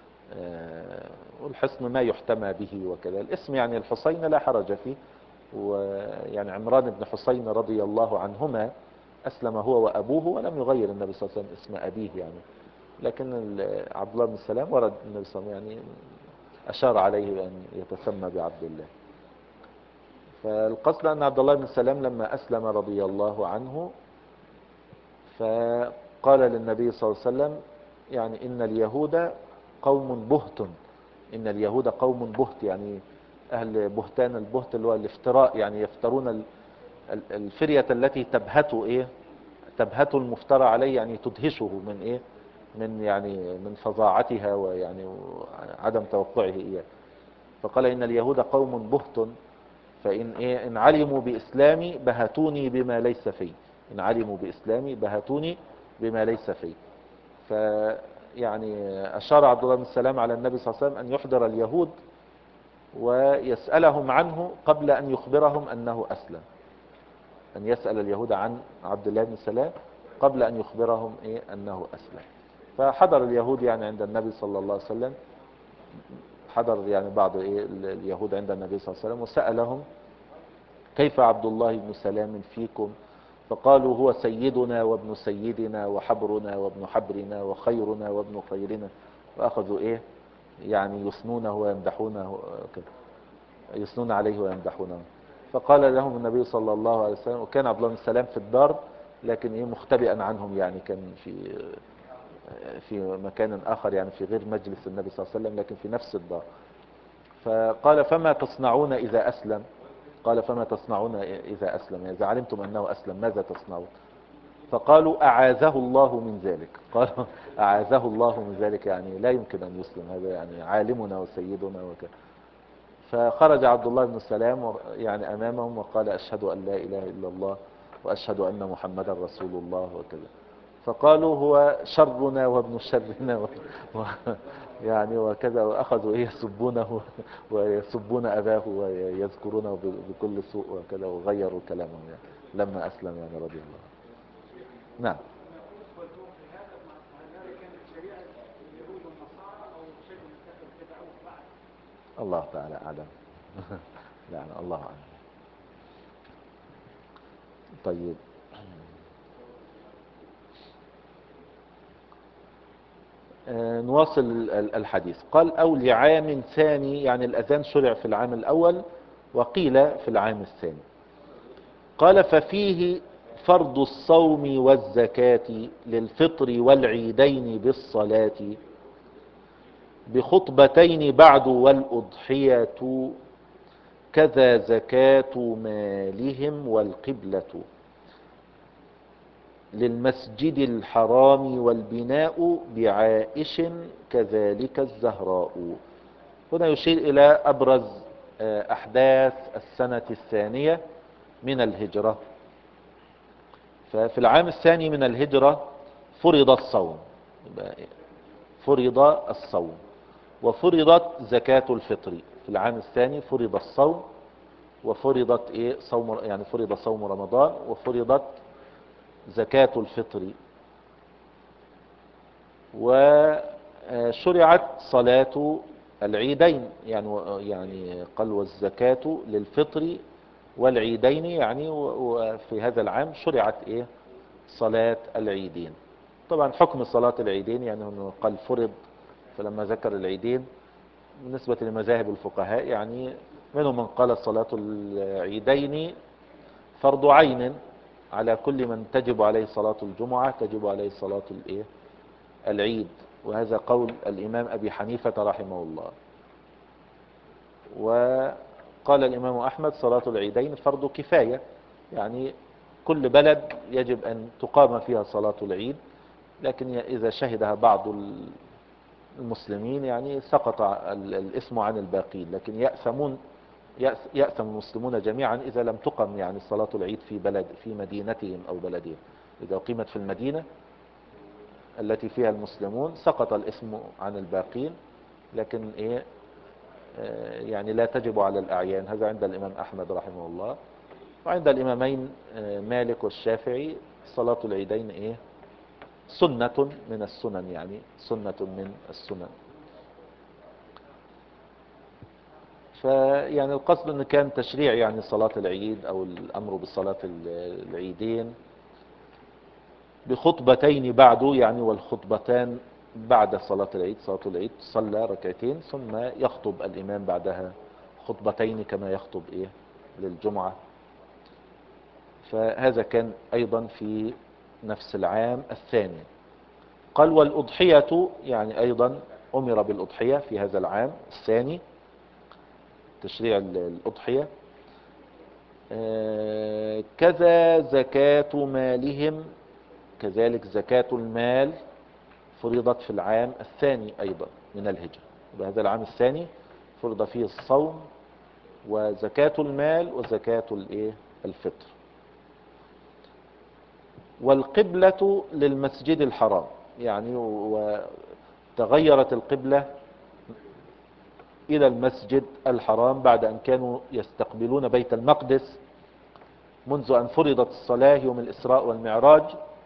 Speaker 1: والحصن ما يحتمى به وكذا. الاسم يعني الحسين لا حرج فيه. ويعني عمران بن حسين رضي الله عنهما أسلم هو وأبوه ولم يغير النبي صلى الله عليه وسلم اسم أبيه يعني. لكن عبد الله بن سلام ورد النبي صلى الله عليه وسلم يعني أشار عليه بأن يتسمى بعبد الله. فالقصد أن عبد الله بن سلام لما أسلم رضي الله عنه فقال للنبي صلى الله عليه وسلم يعني إن اليهود قوم بهت. إن اليهود قوم بهت، يعني أهل بهتان. البهت اللي هو الافتراء، يعني يفترون الفرية التي تبهت إيه؟ تبهت المفترى عليه، يعني تدهشه من إيه؟ من يعني من فظاعتها ويعني عدم توقعه إياه. فقال إن اليهود قوم بهت فإن إيه؟ إن علموا بإسلامي بهتوني بما ليس فيه. إن علموا بإسلامي بهتوني بما ليس فيه. فيعني أشار عبد الله بن سلام على النبي صلى الله عليه وسلم أن يحضر اليهود ويسألهم عنه قبل أن يخبرهم أنه أسلم. أن يسأل اليهود عن عبد الله بن سلام قبل أن يخبرهم إيه؟ أنه أسلم. فحضر اليهود يعني عند النبي صلى الله عليه وسلم. حضر يعني بعض إيه؟ اليهود عند النبي صلى الله عليه وسلم وسألهم كيف عبد الله بن سلام فيكم؟ فقالوا هو سيدنا وابن سيدنا وحبرنا وابن حبرنا وخيرنا وابن خيرنا. وأخذوا إيه؟ يعني يثنونه ويمدحونه كده، يثنون عليه ويمدحونه. فقال لهم النبي صلى الله عليه وسلم، وكان عبد الله بن سلام في الدار لكن إيه؟ مختبئا عنهم، يعني كان في مكان آخر، يعني في غير مجلس النبي صلى الله عليه وسلم لكن في نفس الدار. فقال فما تصنعون إذا أسلم؟ قال فما تصنعون إذا أسلم؟ يعني إذا علمتم أنه أسلم ماذا تصنعون؟ فقالوا أعاذه الله من ذلك. قالوا أعاذه الله من ذلك، يعني لا يمكن أن يسلم، هذا يعني عالمنا وسيدنا وكذا. فخرج عبد الله بن سلام يعني أمامهم وقال أشهد أن لا إله إلا الله وأشهد أن محمدا رسول الله وكذا. فقالوا هو شرنا وابن شرنا و... يعني وكذا. وأخذوا يسبونه ويسبون أباه ويذكرونه بكل سوء وكذا، وغيروا كلامهم يعني لما أسلم يعني رضي الله عنه. نعم. الله تعالى أعلم. لا الله أعلم. طيب. نواصل الحديث. قال أو لعام ثاني، يعني الأذان شرع في العام الأول وقيل في العام الثاني. قال ففيه فرض الصوم والزكاة للفطر والعيدين بالصلاة بخطبتين بعد والأضحية كذا زكاة مالهم والقبلة للمسجد الحرام والبناء بعائش كذلك الزهراء. هنا يشير إلى أبرز أحداث السنة الثانية من الهجرة. ففي العام الثاني من الهجرة فرض الصوم، فرض الصوم وفرضت زكاة الفطر. في العام الثاني فرض الصوم وفرضت صوم، يعني فرض صوم رمضان وفرضت زكاة الفطر، وشرعت صلاة العيدين. يعني قال والزكاة للفطر والعيدين، يعني وفي هذا العام شرعت صلاة العيدين. طبعا حكم صلاة العيدين يعني انه قال فرض، فلما ذكر العيدين بالنسبة لمذاهب الفقهاء يعني منهم من قال صلاة العيدين فرض عين على كل من تجب عليه صلاة الجمعة، تجب عليه صلاة العيد، وهذا قول الإمام أبي حنيفة رحمه الله. وقال الإمام أحمد صلاة العيدين فرض كفاية، يعني كل بلد يجب أن تقام فيها صلاة العيد، لكن إذا شهدها بعض المسلمين يعني سقط الاسم عن الباقين، لكن يأثم المسلمون جميعا إذا لم تقم يعني صلاة العيد في مدينتهم أو بلدهم. إذا أقيمت في المدينة التي فيها المسلمون سقط الاسم عن الباقين، لكن يعني لا تجب على الأعيان. هذا عند الإمام أحمد رحمه الله. وعند الإمامين مالك والشافعي صلاة العيدين سنة من السنن، يعني سنة من السنن. فيعني القصد ان كان تشريع يعني صلاة العيد او الامر بصلاة العيدين بخطبتين بعده، يعني والخطبتان بعد صلاة العيد. صلاة العيد صلى ركعتين ثم يخطب الامام بعدها خطبتين كما يخطب للجمعة. فهذا كان ايضا في نفس العام الثاني. قال والأضحية، يعني أيضا أمر بالأضحية في هذا العام الثاني، تشريع الأضحية. كذا زكاة مالهم، كذلك زكاة المال فرضت في العام الثاني أيضا من الهجرة. بهذا العام الثاني فرض فيه الصوم وزكاة المال وزكاة الفطر. والقبلة للمسجد الحرام، يعني وتغيرت القبلة إلى المسجد الحرام بعد أن كانوا يستقبلون بيت المقدس منذ أن فرضت الصلاة يوم الإسراء والمعراج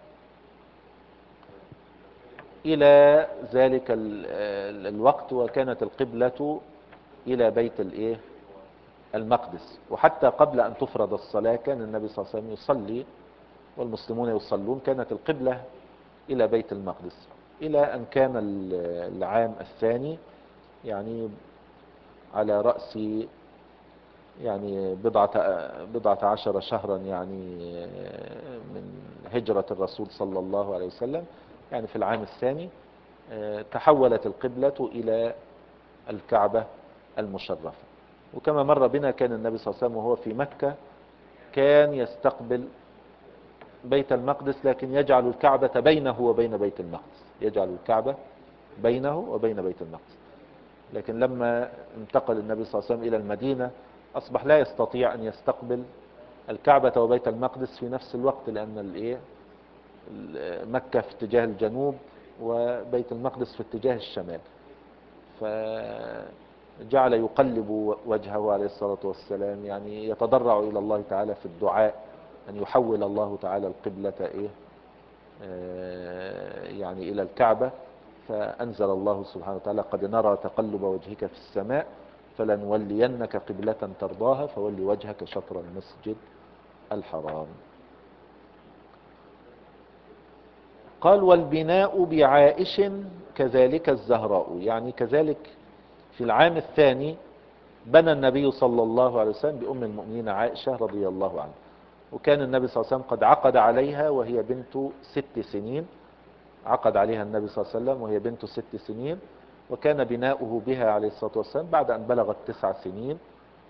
Speaker 1: إلى ذلك الوقت، وكانت القبلة إلى بيت المقدس. وحتى قبل أن تفرض الصلاة كان النبي صلى الله عليه وسلم يصلي والمسلمون يصلون، كانت القبلة إلى بيت المقدس، إلى أن كان العام الثاني يعني على رأس يعني بضعة عشر شهرا يعني من هجرة الرسول صلى الله عليه وسلم، يعني في العام الثاني تحولت القبلة إلى الكعبة المشرفة. وكما مر بنا كان النبي صلى الله عليه وسلم وهو في مكة كان يستقبل بيت المقدس، لكن يجعل الكعبة بينه وبين بيت المقدس، يجعل الكعبة بينه وبين بيت المقدس. لكن لما انتقل النبي صلى الله عليه وسلم إلى المدينة أصبح لا يستطيع أن يستقبل الكعبة وبيت المقدس في نفس الوقت، لأن مكة في اتجاه الجنوب وبيت المقدس في اتجاه الشمال. فجعل يقلب وجهه عليه الصلاة والسلام، يعني يتضرع إلى الله تعالى في الدعاء أن يحول الله تعالى القبلة يعني إلى الكعبة. فأنزل الله سبحانه وتعالى قد نرى تقلب وجهك في السماء فلنولينك قبلة ترضاها فولي وجهك شطر المسجد الحرام. قال والبناء بعائش كذلك الزهراء، يعني كذلك في العام الثاني بنى النبي صلى الله عليه وسلم بأم المؤمنين عائشة رضي الله عنها، وكان النبي صلى الله عليه وسلم قد عقد عليها وهي بنت 6 سنين، عقد عليها النبي صلى الله عليه وسلم وهي بنت 6 سنين، وكان بناؤه بها عليه الصلاة والسلام بعد أن بلغت 9 سنين،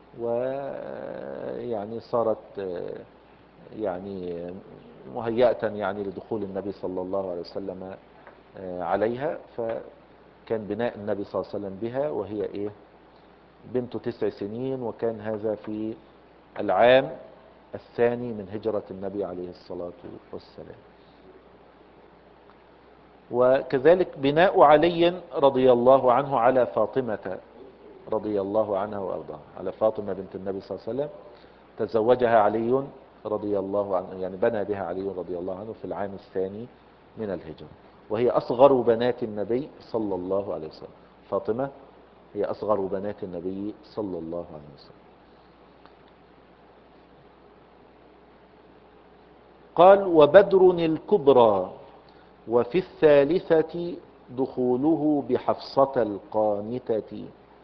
Speaker 1: ويعني صارت يعني مهيئة يعني لدخول النبي صلى الله عليه وسلم عليها. فكان بناء النبي صلى الله عليه وسلم بها وهي بنت 9 سنين، وكان هذا في العام الثاني من هجرة النبي عليه الصلاة والسلام. وكذلك بناء علي رضي الله عنه على فاطمة رضي الله عنها وأرضاها، على فاطمة بنت النبي صلى الله عليه وسلم، تزوجها علي رضي الله عنه، يعني بنى بها علي رضي الله عنه في العام الثاني من الهجرة، وهي أصغر بنات النبي صلى الله عليه وسلم. فاطمة هي أصغر بنات النبي صلى الله عليه وسلم. قال وبدر الكبرى، وفي الثالثة دخوله بحفصة القانتة،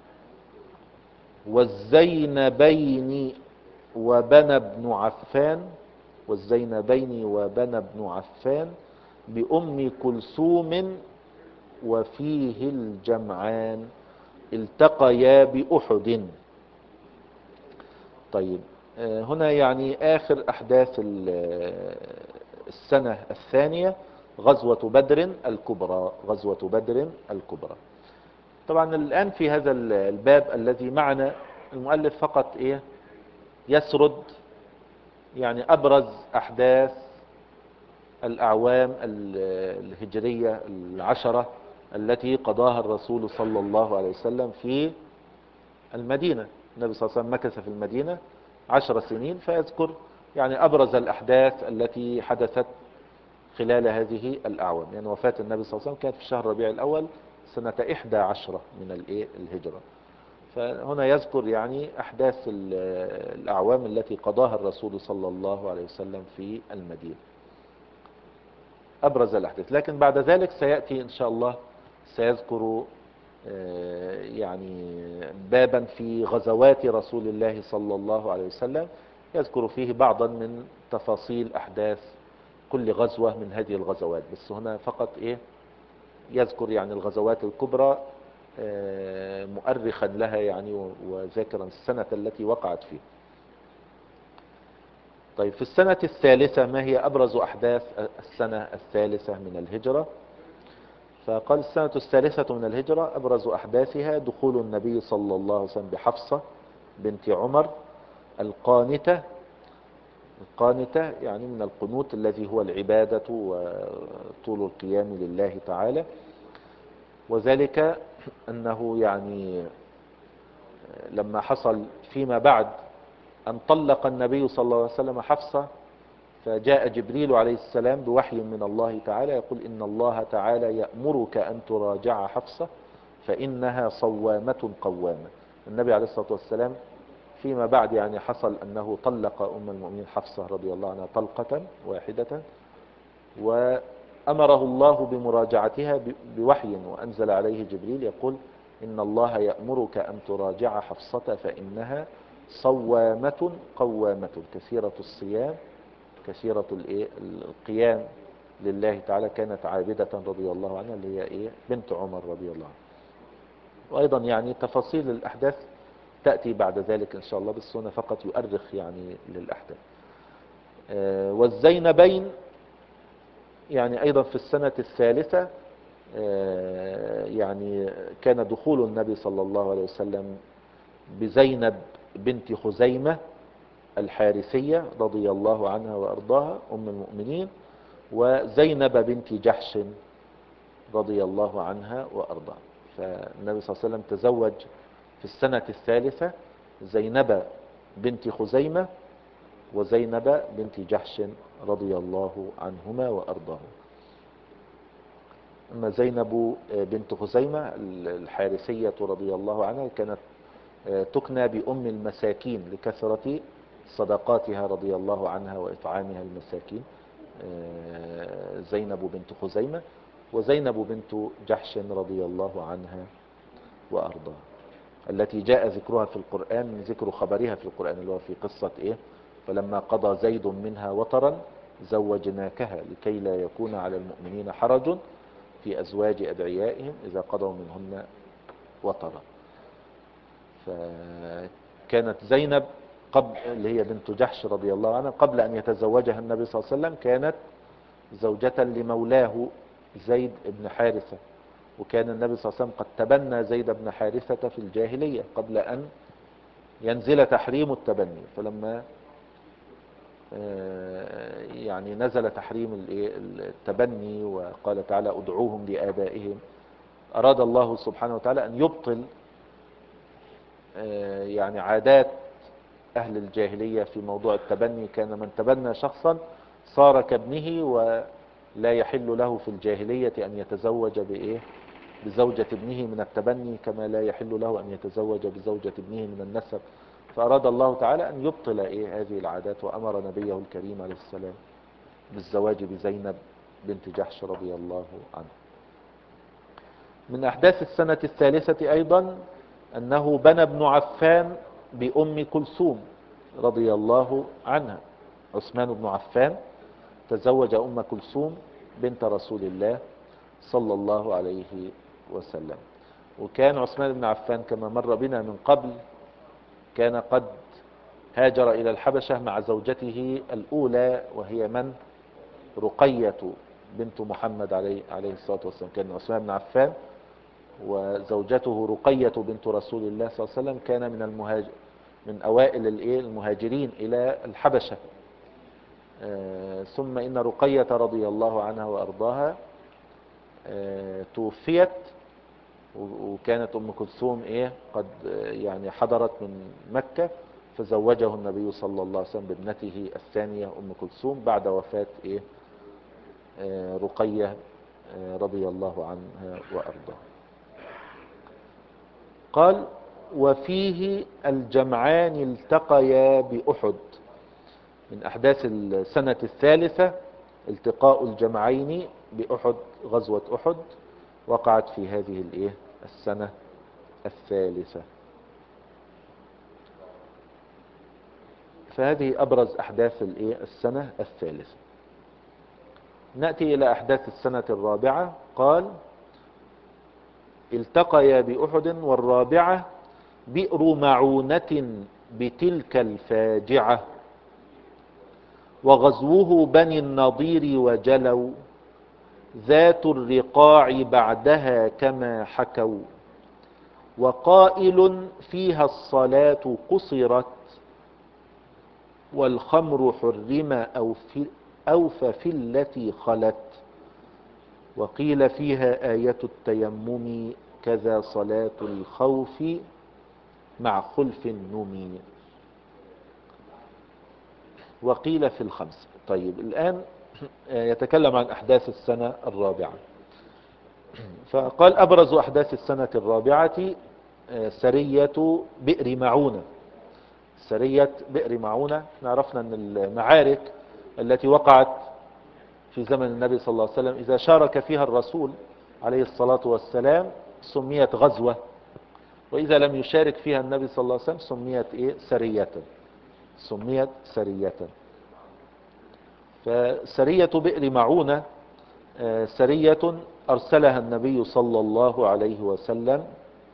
Speaker 1: والزينبين وبنى ابن عفان، والزينبين وبنى ابن عفان بأم كلثوم، وفيه الجمعان التقيا بأحد. طيب هنا يعني آخر أحداث السنة الثانية غزوة بدر الكبرى، غزوة بدر الكبرى. طبعا الآن في هذا الباب الذي معنا المؤلف فقط يسرد يعني أبرز أحداث الأعوام الهجرية 10 التي قضاها الرسول صلى الله عليه وسلم في المدينة. النبي صلى الله عليه وسلم مكث في المدينة 10 سنين، فيذكر يعني أبرز الأحداث التي حدثت خلال هذه الأعوام. يعني وفاة النبي صلى الله عليه وسلم كانت في شهر ربيع الأول سنة 11 من الهجرة. فهنا يذكر يعني أحداث الأعوام التي قضاها الرسول صلى الله عليه وسلم في المدينة، أبرز الأحداث. لكن بعد ذلك سيأتي إن شاء الله سيذكر يعني بابا في غزوات رسول الله صلى الله عليه وسلم، يذكر فيه بعضا من تفاصيل أحداث كل غزوة من هذه الغزوات. بس هنا فقط يذكر يعني الغزوات الكبرى مؤرخا لها يعني وذاكرا السنة التي وقعت فيها. طيب في السنة الثالثة ما هي أبرز أحداث السنة الثالثة من الهجرة؟ فقال السنة الثالثة من الهجرة أبرز أحداثها دخول النبي صلى الله عليه وسلم بحفصة بنت عمر القانتة. القانتة يعني من القنوت الذي هو العبادة وطول القيام لله تعالى، وذلك أنه يعني لما حصل فيما بعد أن طلق النبي صلى الله عليه وسلم حفصة، فجاء جبريل عليه السلام بوحي من الله تعالى يقول إن الله تعالى يأمرك أن تراجع حفصة فإنها صوامة قوامة. النبي عليه الصلاة والسلام فيما بعد يعني حصل أنه طلق أم المؤمنين حفصة رضي الله عنها طلقة واحدة، وأمره الله بمراجعتها بوحي، وأنزل عليه جبريل يقول إن الله يأمرك أن تراجع حفصة فإنها صوامة قوامة كثيرة الصيام كثيرة القيام لله تعالى، كانت عابدة رضي الله عنها اللي هي بنت عمر رضي الله عنها. وأيضا يعني تفاصيل الأحداث تأتي بعد ذلك إن شاء الله، بس هنا فقط يؤرخ يعني للأحداث. والزينبين يعني أيضا في السنة الثالثة يعني كان دخول النبي صلى الله عليه وسلم بزينب بنت خزيمة الحارثية رضي الله عنها وأرضاها أم المؤمنين، وزينب بنت جحش رضي الله عنها وأرضاها. فالنبي صلى الله عليه وسلم تزوج في السنة الثالثة زينب بنت خزيمة وزينب بنت جحش رضي الله عنهما وأرضاهما. أما زينب بنت خزيمة الحارثية رضي الله عنها كانت تكنى بأم المساكين لكثرة صدقاتها رضي الله عنها وإطعامها المساكين، زينب بنت خزيمة، وزينب بنت جحش رضي الله عنها وأرضاها، التي جاء ذكرها في القرآن، ذكر خبرها في القرآن اللي هو في قصة فلما قضى زيد منها وطرا زوجناكها لكي لا يكون على المؤمنين حرج في أزواج أدعيائهم إذا قضوا منهن وطرا. فكانت زينب قبل، اللي هي بنت جحش رضي الله عنها، قبل أن يتزوجها النبي صلى الله عليه وسلم كانت زوجة لمولاه زيد بن حارثة، وكان النبي صلى الله عليه وسلم قد تبنى زيد بن حارثة في الجاهلية قبل أن ينزل تحريم التبني. فلما يعني نزل تحريم التبني وقال تعالى ادعوهم لآبائهم، أراد الله سبحانه وتعالى أن يبطل يعني عادات أهل الجاهلية في موضوع التبني. كان من تبنى شخصا صار كابنه، ولا يحل له في الجاهلية أن يتزوج بزوجة ابنه من التبني، كما لا يحل له أن يتزوج بزوجة ابنه من النسب. فأراد الله تعالى أن يبطل هذه العادات، وأمر نبيه الكريم عليه السلام بالزواج بزينب بنت جحش رضي الله عنه. من أحداث السنة الثالثة أيضا أنه بنى ابن عفان بأم كلثوم رضي الله عنها. عثمان بن عفان تزوج أم كلثوم بنت رسول الله صلى الله عليه وسلم. وكان عثمان بن عفان كما مر بنا من قبل كان قد هاجر إلى الحبشة مع زوجته الأولى، وهي من؟ رقية بنت محمد عليه الصلاة والسلام. كان عثمان بن عفان وزوجته رقية بنت رسول الله صلى الله عليه وسلم كان من أوائل المهاجرين إلى الحبشة. ثم إن رقية رضي الله عنها وأرضاها توفيت، وكانت أم كلثوم قد يعني حضرت من مكة، فزوجه النبي صلى الله عليه وسلم بابنته الثانية أم كلثوم بعد وفاة رقية رضي الله عنها وأرضاها. قال وفيه الجمعان التقيا بأحد. من أحداث السنة الثالثة التقاء الجمعين بأحد. غزوة أحد وقعت في هذه السنة الثالثة. فهذه أبرز أحداث السنة الثالثة. نأتي إلى أحداث السنة الرابعة. قال التقيا بأحد، والرابعة بئر معونة بتلك الفاجعة، وغزوه بني النضير وجلوا، ذات الرقاع بعدها كما حكوا، وقائل فيها الصلاة قصرت، والخمر حرم أو ففي التي خلت، وقيل فيها آية التيمم كذا صلاة الخوف مع خلف النوم، وقيل في الخمس. طيب الآن يتكلم عن أحداث السنة الرابعة. فقال أبرز أحداث السنة الرابعة سرية بئر معونة. سرية بئر معونة، عرفنا أن المعارك التي وقعت في زمن النبي صلى الله عليه وسلم إذا شارك فيها الرسول عليه الصلاة والسلام سميت غزوة، وإذا لم يشارك فيها النبي صلى الله عليه وسلم سميت سرية. سميت سرية. فسرية بئر معونة سرية أرسلها النبي صلى الله عليه وسلم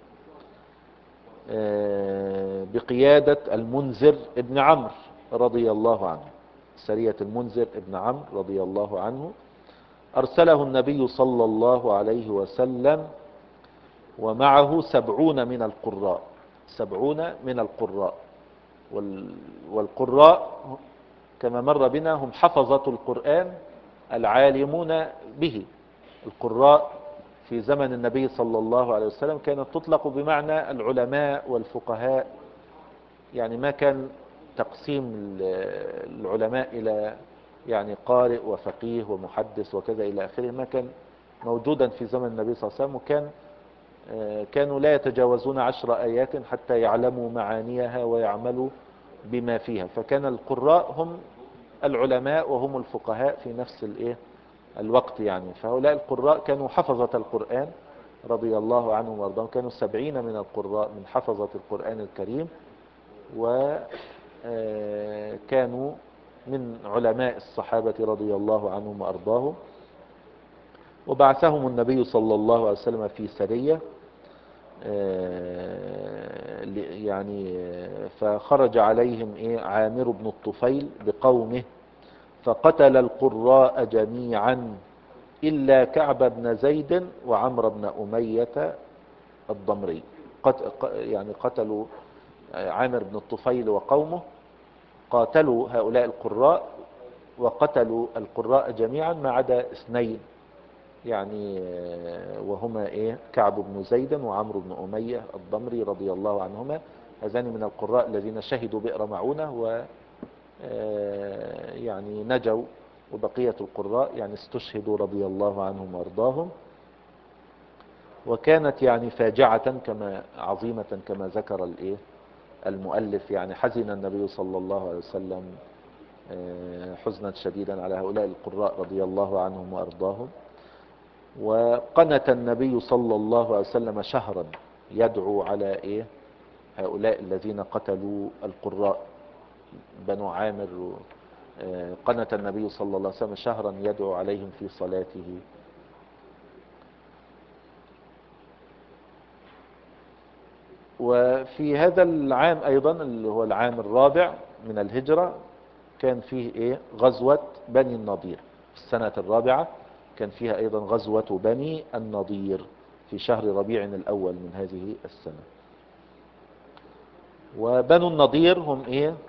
Speaker 1: بقيادة المنذر ابن عمرو رضي الله عنه. سرية المنذر ابن عمرو رضي الله عنه أرسله النبي صلى الله عليه وسلم ومعه 70 من القراء. 70 من القراء. والقراء كما مر بنا هم حفظة القرآن العالمون به. القراء في زمن النبي صلى الله عليه وسلم كانت تطلق بمعنى العلماء والفقهاء، يعني ما كان تقسيم العلماء إلى يعني قارئ وفقيه ومحدث وكذا إلى آخره، ما كان موجودا في زمن النبي صلى الله عليه وسلم. وكان كانوا لا يتجاوزون 10 آيات حتى يعلموا معانيها ويعملوا بما فيها. فكان القراء هم العلماء وهم الفقهاء في نفس الوقت يعني. فهؤلاء القراء كانوا حفظة القرآن رضي الله عنهم وارضاهم، كانوا 70 من القراء من حفظة القرآن الكريم، وكانوا من علماء الصحابة رضي الله عنهم وارضاهم. وبعثهم النبي صلى الله عليه وسلم في سرية، يعني فخرج عليهم عامر بن الطفيل بقومه فقتل القراء جميعا إلا كعب بن زيد وعمر بن أمية الضمري. يعني قتلوا عامر بن الطفيل وقومه، قاتلوا هؤلاء القراء وقتلوا القراء جميعا ما عدا اثنين، يعني وهما كعب بن زيد وعمرو بن أمية الضمري رضي الله عنهما. هذان من القراء الذين شهدوا بئر معونة و يعني نجوا، وبقية القراء يعني استشهدوا رضي الله عنهم وارضاهم. وكانت يعني فاجعة كما عظيمة كما ذكر المؤلف. يعني حزن النبي صلى الله عليه وسلم حزنا شديدا على هؤلاء القراء رضي الله عنهم وارضاهم. وقنت النبي صلى الله عليه وسلم شهرا يدعو على هؤلاء الذين قتلوا القراء بنو عامر. قنت النبي صلى الله عليه وسلم شهرا يدعو عليهم في صلاته. وفي هذا العام أيضا اللي هو العام الرابع من الهجرة كان فيه غزوة بني النضير. في السنة الرابعة كان فيها أيضا غزوة بني النضير في شهر ربيع الأول من هذه السنة. وبنو النضير هم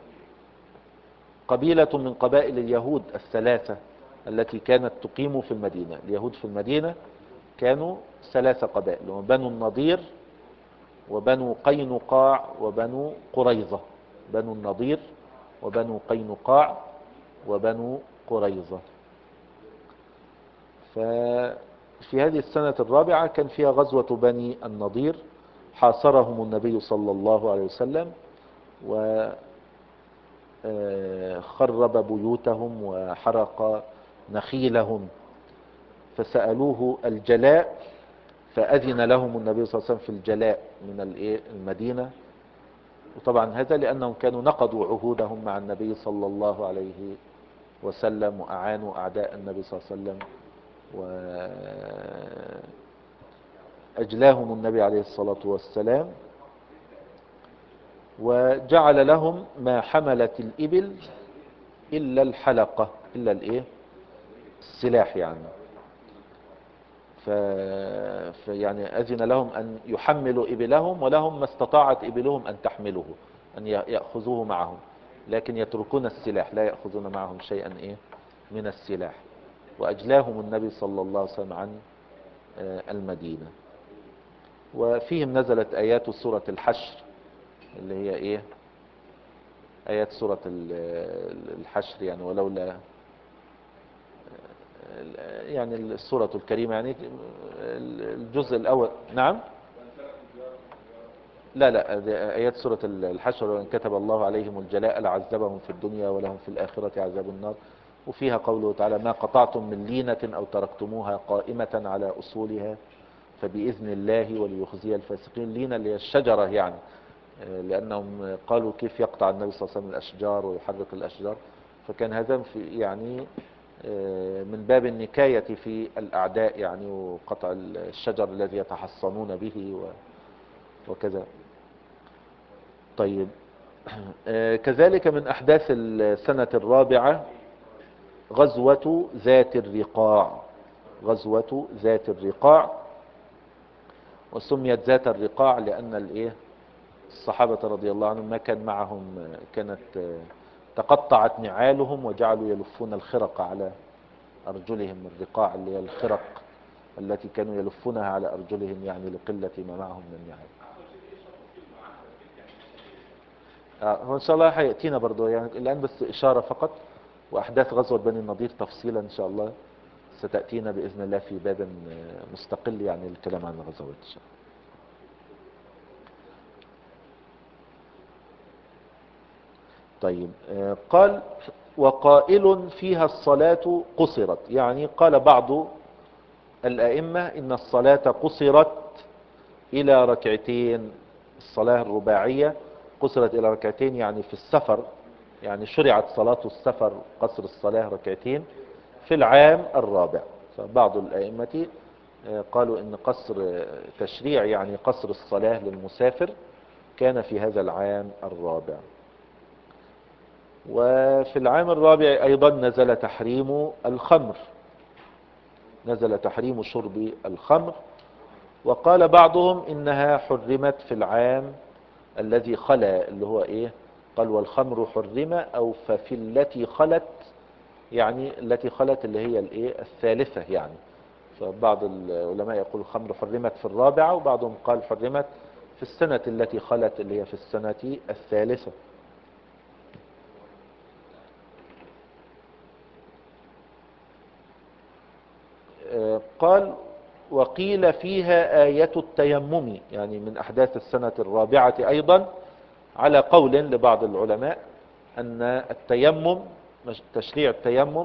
Speaker 1: قبيلة من قبائل اليهود الثلاثة التي كانت تقيم في المدينة. اليهود في المدينة كانوا 3 قبائل، بنو النضير وبنو قينقاع وبنو قريظة. بنو النضير وبنو قينقاع وبنو قريظة. ففي هذه السنة الرابعة كان فيها غزوة بني النضير، حاصرهم النبي صلى الله عليه وسلم وخرب بيوتهم وحرق نخيلهم، فسألوه الجلاء فأذن لهم النبي صلى الله عليه وسلم في الجلاء من المدينة. وطبعا هذا لأنهم كانوا نقضوا عهودهم مع النبي صلى الله عليه وسلم وأعانوا أعداء النبي صلى الله عليه وسلم، وأجلاهم النبي عليه الصلاة والسلام، وجعل لهم ما حملت الإبل إلا الحلقة، إلا السلاح يعني. يعني أذن لهم أن يحملوا إبلهم، ولهم ما استطاعت إبلهم أن تحمله، أن يأخذوه معهم، لكن يتركون السلاح، لا يأخذون معهم شيئا من السلاح. وأجلاهم النبي صلى الله عليه وسلم عن المدينة. وفيهم نزلت آيات سورة الحشر اللي هي آيات سورة الحشر يعني. ولولا يعني السورة الكريمة يعني الجزء الأول. نعم، لا دي آيات سورة الحشر، وإن كتب الله عليهم الجلاء لعذبهم في الدنيا ولهم في الآخرة عذاب النار. وفيها قوله تعالى ما قطعتم من لينة أو تركتموها قائمة على أصولها فبإذن الله وليخزي الفاسقين. لينة اللي هي الشجرة يعني، لأنهم قالوا كيف يقطع النبي صلى الله عليه وسلم الأشجار ويحرق الأشجار، فكان هذا في يعني من باب النكاية في الأعداء يعني، وقطع الشجر الذي يتحصنون به وكذا. طيب كذلك من أحداث السنة الرابعة غزوة ذات الرقاع. غزوة ذات الرقاع، وسميت ذات الرقاع لأن الصحابة رضي الله عنهم ما كان معهم، كانت تقطعت نعالهم وجعلوا يلفون الخرق على أرجلهم. الرقاع اللي هي الخرق التي كانوا يلفونها على أرجلهم يعني لقلة ما معهم من نعال. هو إن شاء الله هيأتينا برضو يعني الآن بس إشارة فقط. وأحداث غزوة بني النضير تفصيلا إن شاء الله ستأتينا بإذن الله في باب مستقل يعني الكلام عن الغزوات إن شاء الله. طيب قال وقائل فيها الصلاة قصرت، يعني قال بعض الأئمة إن الصلاة قصرت إلى ركعتين. الصلاة الرباعية قصرت إلى ركعتين يعني في السفر، يعني شرعت صلاة السفر قصر الصلاة ركعتين في العام الرابع. فبعض الأئمة قالوا إن قصر تشريع يعني قصر الصلاة للمسافر كان في هذا العام الرابع. وفي العام الرابع أيضا نزل تحريم الخمر، نزل تحريم شرب الخمر. وقال بعضهم إنها حرمت في العام الذي خلا، اللي هو إيه؟ قال والخمر حرم أو ففي التي خلت، يعني التي خلت اللي هي الإيه؟ الثالثة يعني. فبعض العلماء يقول الخمر حرمت في الرابعة، وبعضهم قال حرمت في السنة التي خلت اللي هي في السنة الثالثة. قال وقيل فيها آية التيمم، يعني من أحداث السنة الرابعة أيضا، على قول لبعض العلماء أن التيمم تشريع التيمم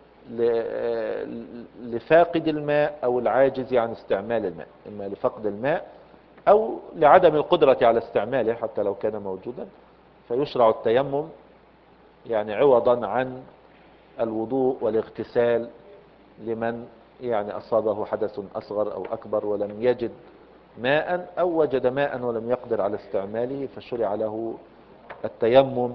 Speaker 1: لفاقد الماء أو العاجز عن استعمال الماء، إما لفقد الماء أو لعدم القدرة على استعماله حتى لو كان موجودا، فيشرع التيمم يعني عوضا عن الوضوء والاغتسال لمن يعني أصابه حدث أصغر أو أكبر ولم يجد ماء، أو وجد ماء ولم يقدر على استعماله فشرع له التيمم.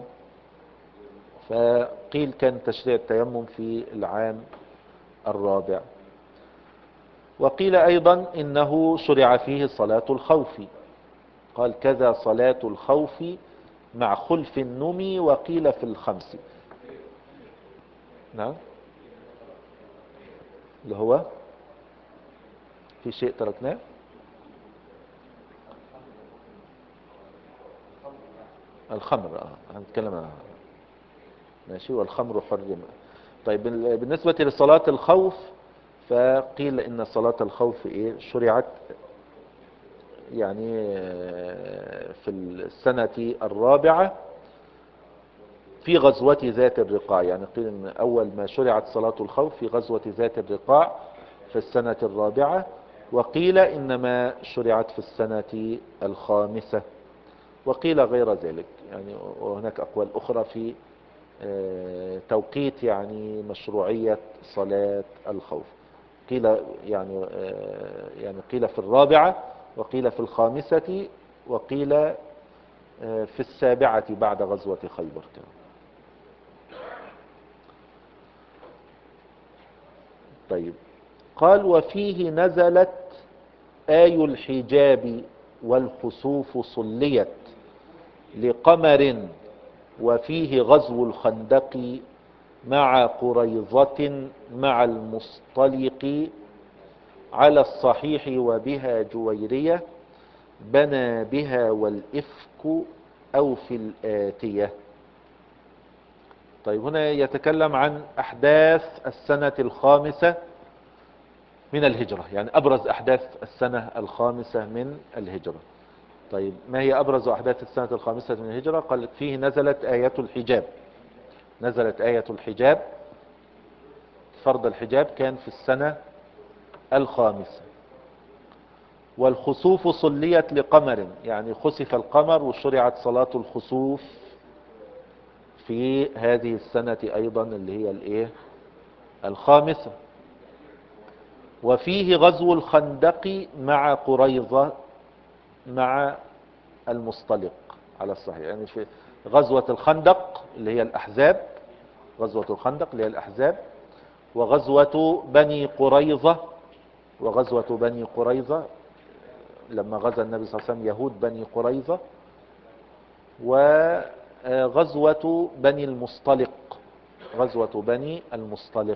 Speaker 1: فقيل كان تشريع التيمم في العام الرابع. وقيل أيضا إنه شرع فيه صلاة الخوف، قال كذا صلاة الخوف مع خلف النمي، وقيل في الخمس. نعم، اللي هو في شيء تركناه. الخمر هنتكلم عنها ماشي. والخمر حرم. طيب بالنسبة لصلاة الخوف فقيل إن صلاة الخوف إيه؟ شرعت يعني في السنة الرابعة في غزوة ذات الرقاع، يعني قيل إن أول ما شرعت صلاة الخوف في غزوة ذات الرقاع في السنة الرابعة. وقيل إنما شرعت في السنة الخامسة، وقيل غير ذلك يعني. وهناك أقوال أخرى في توقيت يعني مشروعية صلاة الخوف. قيل يعني يعني قيل في الرابعة، وقيل في الخامسة، وقيل في السابعة بعد غزوة خيبر كان. طيب قال وفيه نزلت آي الحجاب والخسوف صليت لقمر، وفيه غزو الخندق مع قريظة مع المصطلق، على الصحيح وبها جويرية بنى بها والإفك أو في الآتية. طيب هنا يتكلم عن أحداث السنة الخامسة من الهجرة، يعني أبرز أحداث السنة الخامسة من الهجرة. طيب ما هي أبرز أحداث السنة الخامسة من الهجرة؟ قال فيه نزلت آية الحجاب. نزلت آية الحجاب، فرض الحجاب كان في السنة الخامسة. والخسوف صليت لقمر، يعني خسف القمر وشرعت صلاة الخسوف في هذه السنة أيضا اللي هي الايه؟ الخامسة. وفيه غزو الخندق مع قريظة مع المصطلق على الصحيح، يعني في غزوة الخندق اللي هي الأحزاب، غزوة الخندق اللي هي الأحزاب، وغزوة بني قريظة، وغزوة بني قريظة لما غزا النبي صلى الله عليه وسلم يهود بني قريظة، وغزوة بني المصطلق، غزوة بني المصطلق.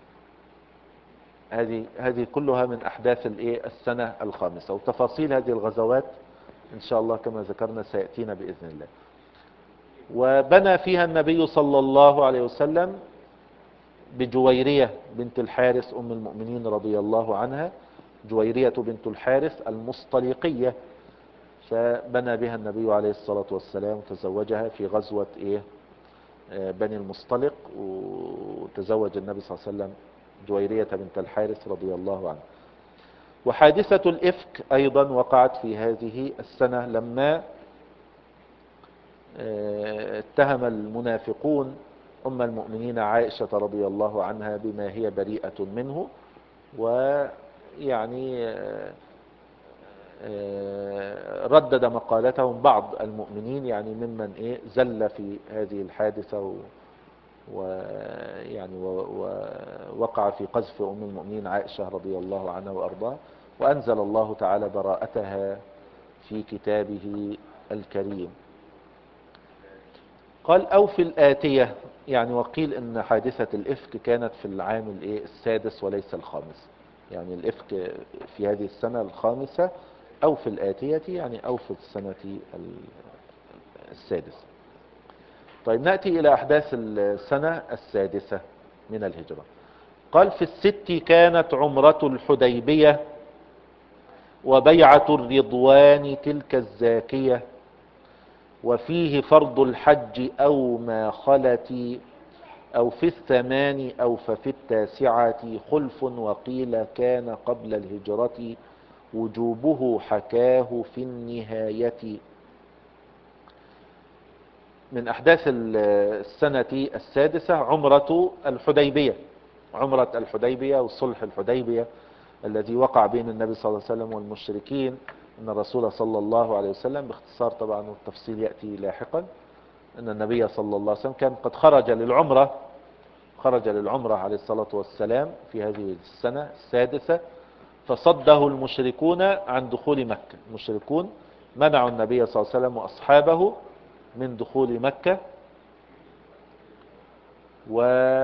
Speaker 1: هذه كلها من أحداث السنة الخامسة، وتفاصيل هذه الغزوات إن شاء الله كما ذكرنا سيأتينا بإذن الله. وبنى فيها النبي صلى الله عليه وسلم بجويرية بنت الحارث أم المؤمنين رضي الله عنها، جويرية بنت الحارث المصطلقية، فبنى بها النبي عليه الصلاة والسلام، تزوجها في غزوة بني المصطلق، وتزوج النبي صلى الله عليه وسلم جويرية بنت الحارث رضي الله عنه. وحادثة الإفك أيضا وقعت في هذه السنة، لما اتهم المنافقون أم المؤمنين عائشة رضي الله عنها بما هي بريئة منه، ويعني ردد مقالتهم بعض المؤمنين يعني ممن زل في هذه الحادثة، ويعني ووقع في قذف أم المؤمنين عائشة رضي الله عنها وأرضاها، وأنزل الله تعالى براءتها في كتابه الكريم. قال أو في الآتية، يعني وقيل إن حادثة الإفك كانت في العام السادس وليس الخامس، يعني الإفك في هذه السنة الخامسة، أو في الآتية يعني أو في السنة السادسة. طيب نأتي إلى أحداث السنة السادسة من الهجرة. قال في الست كانت عمرة الحديبية وبيعة الرضوان تلك الزاكية، وفيه فرض الحج أو ما خلت، أو في الثمان أو ففي التاسعة خلف، وقيل كان قبل الهجرة وجوبه حكاه في النهاية. من أحداث السنة السادسة عمرة الحديبية، عمرة الحديبية وصلح الحديبية الذي وقع بين النبي صلى الله عليه وسلم والمشركين. أن الرسول صلى الله عليه وسلم، باختصار طبعا والتفصيل يأتي لاحقا، أن النبي صلى الله عليه وسلم كان قد خرج للعمرة عليه الصلاة والسلام في هذه السنة السادسة، فصده المشركون عن دخول مكة. المشركون منعوا النبي صلى الله عليه وسلم وأصحابه من دخول مكة، و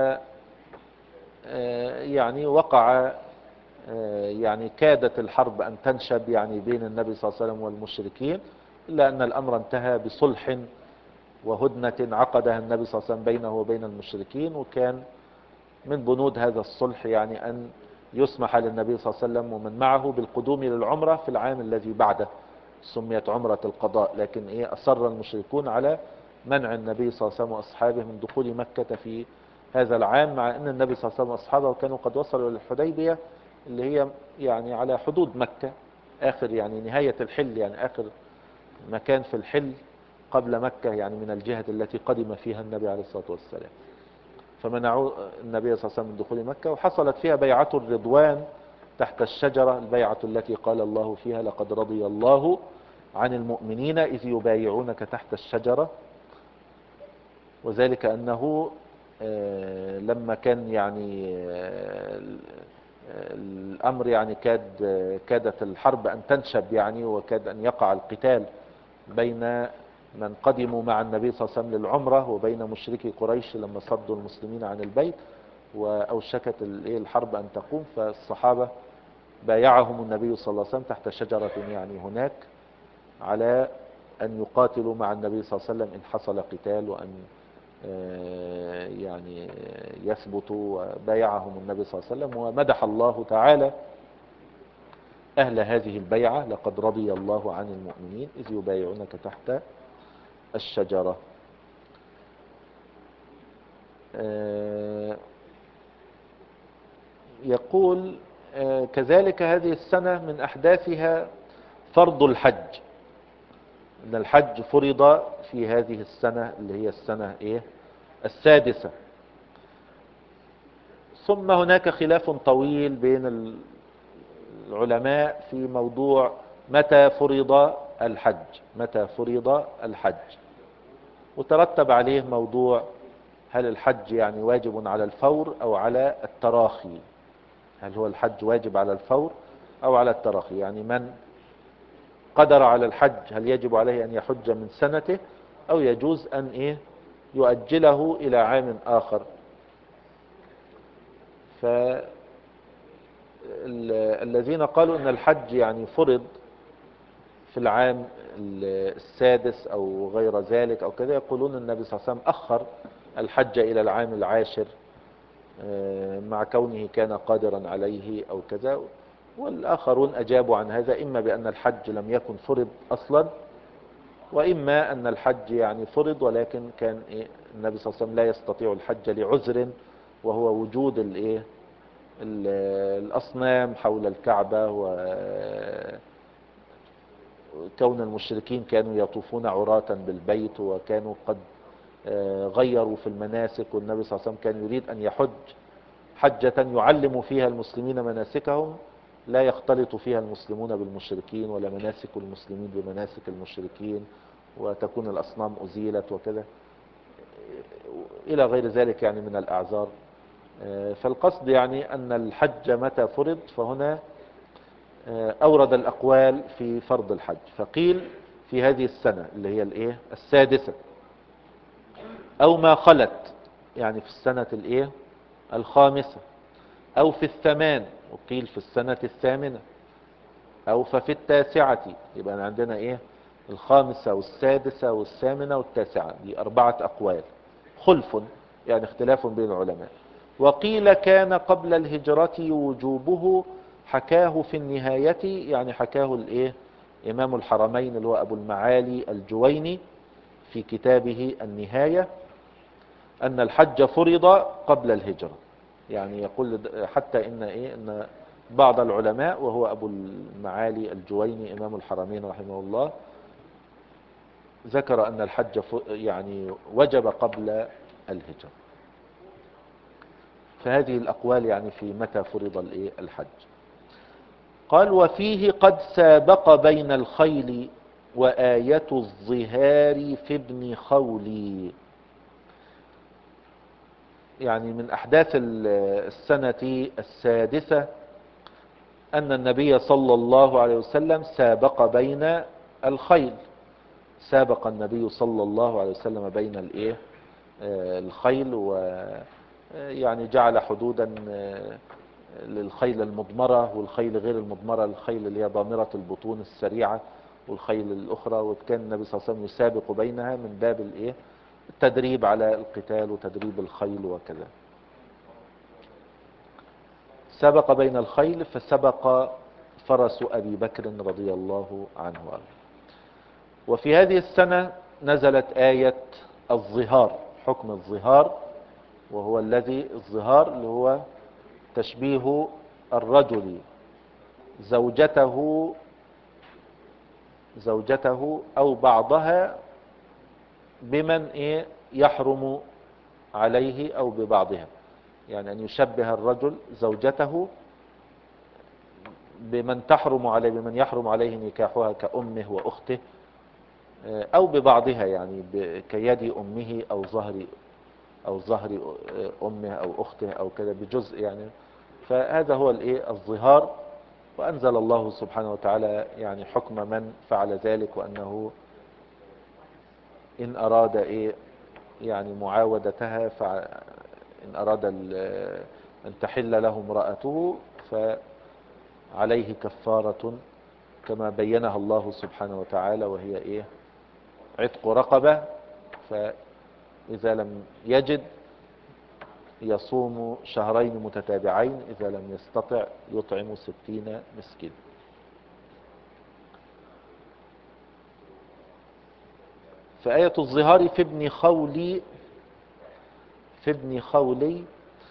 Speaker 1: يعني وقع يعني كادت الحرب أن تنشب يعني بين النبي صلى الله عليه وسلم والمشركين، إلا أن الأمر انتهى بصلح وهدنة عقدها النبي صلى الله عليه وسلم بينه وبين المشركين. وكان من بنود هذا الصلح يعني أن يسمح للنبي صلى الله عليه وسلم ومن معه بالقدوم للعمرة في العام الذي بعده، سميت عمرة القضاء. لكن أصر المشركون على منع النبي صلى الله عليه وسلم وأصحابه من دخول مكة في هذا العام، مع أن النبي صلى الله عليه وسلم وأصحابه كانوا قد وصلوا للحديبية اللي هي يعني على حدود مكة، آخر يعني نهاية الحل، يعني آخر مكان في الحل قبل مكة، يعني من الجهة التي قدم فيها النبي عليه الصلاة والسلام. فمنعوا النبي صلى الله عليه وسلم من دخول مكة، وحصلت فيها بيعة الرضوان تحت الشجرة، البيعة التي قال الله فيها لقد رضي الله عن المؤمنين إذ يبايعونك تحت الشجرة. وذلك أنه لما كان يعني الأمر يعني كادت الحرب أن تنشب يعني، وكاد أن يقع القتال بين من قدموا مع النبي صلى الله عليه وسلم للعمرة وبين مشركي قريش لما صدوا المسلمين عن البيت، وأوشكت الحرب أن تقوم. فالصحابة بايعهم النبي صلى الله عليه وسلم تحت شجرة يعني هناك على أن يقاتلوا مع النبي صلى الله عليه وسلم إن حصل قتال، وأن يعني يثبتوا. وبايعهم النبي صلى الله عليه وسلم، ومدح الله تعالى أهل هذه البيعة لقد رضي الله عن المؤمنين إذ يبايعونك تحت الشجرة. يقول كذلك هذه السنة من أحداثها فرض الحج، أن الحج فرض في هذه السنة اللي هي السنة السادسة. ثم هناك خلاف طويل بين العلماء في موضوع متى فرض الحج، وترتب عليه موضوع هل الحج يعني واجب على الفور أو على التراخي. هل هو الحج واجب على الفور أو على التراخي؟ يعني من قدر على الحج هل يجب عليه أن يحج من سنته، أو يجوز أن يؤجله إلى عام آخر؟ فالذين قالوا أن الحج يعني فرض في العام السادس أو غير ذلك أو كذا، يقولون النبي صلى الله عليه وسلم أخر الحج إلى العام العاشر مع كونه كان قادرا عليه أو كذا. والآخرون أجابوا عن هذا إما بأن الحج لم يكن فرض أصلا، وإما أن الحج يعني فرض، ولكن كان النبي صلى الله عليه وسلم لا يستطيع الحج لعذر، وهو وجود الأصنام حول الكعبة، وكون المشركين كانوا يطوفون عراة بالبيت، وكانوا قد غيروا في المناسك، والنبي صلى الله عليه وسلم كان يريد أن يحج حجة يعلم فيها المسلمين مناسكهم لا يختلط فيها المسلمون بالمشركين، ولا مناسك المسلمين بمناسك المشركين، وتكون الأصنام أزيلت وكذا إلى غير ذلك يعني من الأعذار. فالقصد يعني أن الحج متى فرض، فهنا أورد الأقوال في فرض الحج، فقيل في هذه السنة اللي هي السادسة، أو ما خلت يعني في السنة الخامسة، أو في الثمان، وقيل في السنة الثامنة، أو ففي التاسعة. يبقى عندنا الخامسة والسادسة والثامنة والتاسعة، دي 4 أقوال، خلف يعني اختلاف بين العلماء. وقيل كان قبل الهجرة وجوبه، حكاه في النهاية، يعني حكاه إمام الحرمين اللي هو أبو المعالي الجويني في كتابه النهاية، أن الحج فرض قبل الهجرة. يعني يقول حتى إن بعض العلماء، وهو أبو المعالي الجويني إمام الحرمين رحمه الله، ذكر أن الحج يعني وجب قبل الهجرة. فهذه الأقوال يعني في متى فرض الحج. قال: وفيه قد سابق بين الخيل وآية الظهار في ابن خولي. يعني من أحداث السنة السادسة أن النبي صلى الله عليه وسلم سابق بين الخيل. سابق النبي صلى الله عليه وسلم بين الخيل، ويعني جعل حدودا للخيل المضمرة والخيل غير المضمرة، الخيل اللي هي ضامرة البطون السريعة والخيل الأخرى، وكان النبي صلى الله عليه وسلم يسابق بينها من باب التدريب على القتال وتدريب الخيل وكذا. سبق بين الخيل، فسبق فرس أبي بكر رضي الله عنه وارضاه. وفي هذه السنة نزلت آية الظهار، حكم الظهار، وهو الظهار اللي هو تشبيه الرجل زوجته أو بعضها بمن يحرم عليه، أو ببعضها، يعني أن يشبه الرجل زوجته بمن تحرم عليه، بمن يحرم عليه نكاحها كأمه وأخته، أو ببعضها يعني كيد أمه أو ظهر أمه أو أخته أو كذا بجزء يعني. فهذا هو الظهار. وأنزل الله سبحانه وتعالى يعني حكم من فعل ذلك، وأنه إن أراد يعني معاودتها، إن أراد أن تحل له امرأته فعليه كفارة كما بينها الله سبحانه وتعالى، وهي عتق رقبة. فإذا لم يجد يصوم شهرين متتابعين، إذا لم يستطع يطعم 60 مسكين. فآية الظهار في ابن خولي،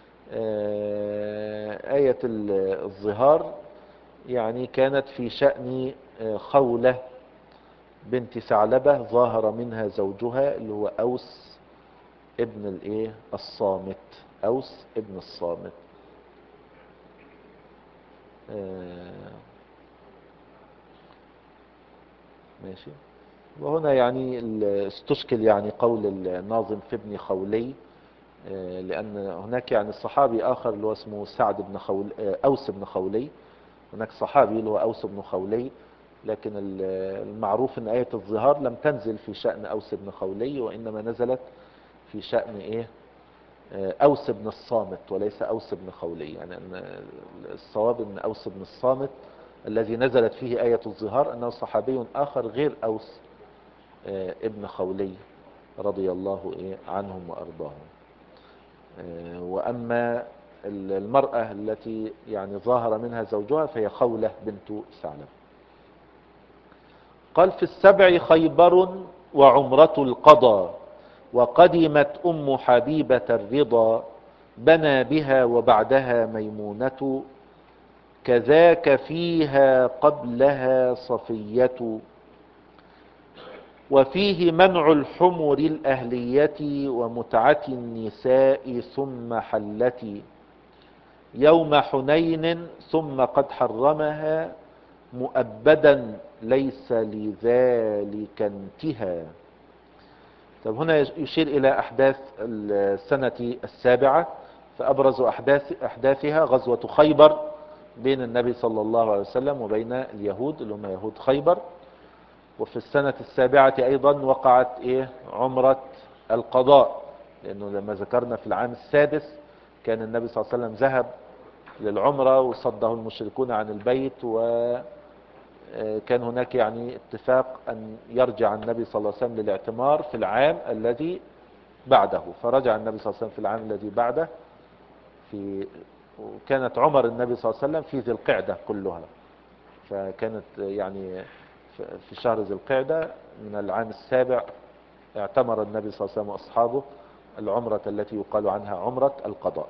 Speaker 1: آية الظهار يعني كانت في شأن خولة بنت ثعلبة، ظاهر منها زوجها اللي هو أوس ابن الصامت. أوس ابن الصامت. ماشي. وهنا يعني استشكل يعني قول الناظم في ابن خولي، لأن هناك يعني صحابي آخر اللي هو اسمه سعد بن أوس بن خولي. هناك صحابي اللي هو أوس بن خولي، لكن المعروف أن آية الظهار لم تنزل في شأن أوس بن خولي، وإنما نزلت في شأن أوس بن الصامت، وليس أوس بن خولي. يعني أن الصواب أن أوس بن الصامت الذي نزلت فيه آية الظهار أنه صحابي آخر غير أوس ابن خولي رضي الله عنهم وأرضاهم. وأما المرأة التي يعني ظاهر منها زوجها فهي خولة بنت ثعلب. قال في السبع خيبر وعمرة القضا، وقدمت أم حبيبة الرضا، بنى بها وبعدها ميمونة، كذاك فيها قبلها صفية. وفيه منع الحمر الأهلية ومتعة النساء ثم حلت يوم حنين، ثم قد حرمها مؤبدا ليس لذلك انتهى. طب هنا يشير إلى أحداث السنة السابعة، فأبرز أحداثها غزوة خيبر بين النبي صلى الله عليه وسلم وبين اليهود اللي هم يهود خيبر. وفي السنة السابعة أيضا وقعت عمرة القضاء، لأنه لما ذكرنا في العام السادس كان النبي صلى الله عليه وسلم ذهب للعمرة وصده المشركون عن البيت، وكان هناك يعني اتفاق أن يرجع النبي صلى الله عليه وسلم للاعتمار في العام الذي بعده، فرجع النبي صلى الله عليه وسلم في العام الذي بعده وكانت عمر النبي صلى الله عليه وسلم في ذي القعدة كلها، فكانت يعني في شهر ذي القعدة من العام السابع اعتمر النبي صلى الله عليه وسلم وأصحابه العمرة التي يقال عنها عمرة القضاء.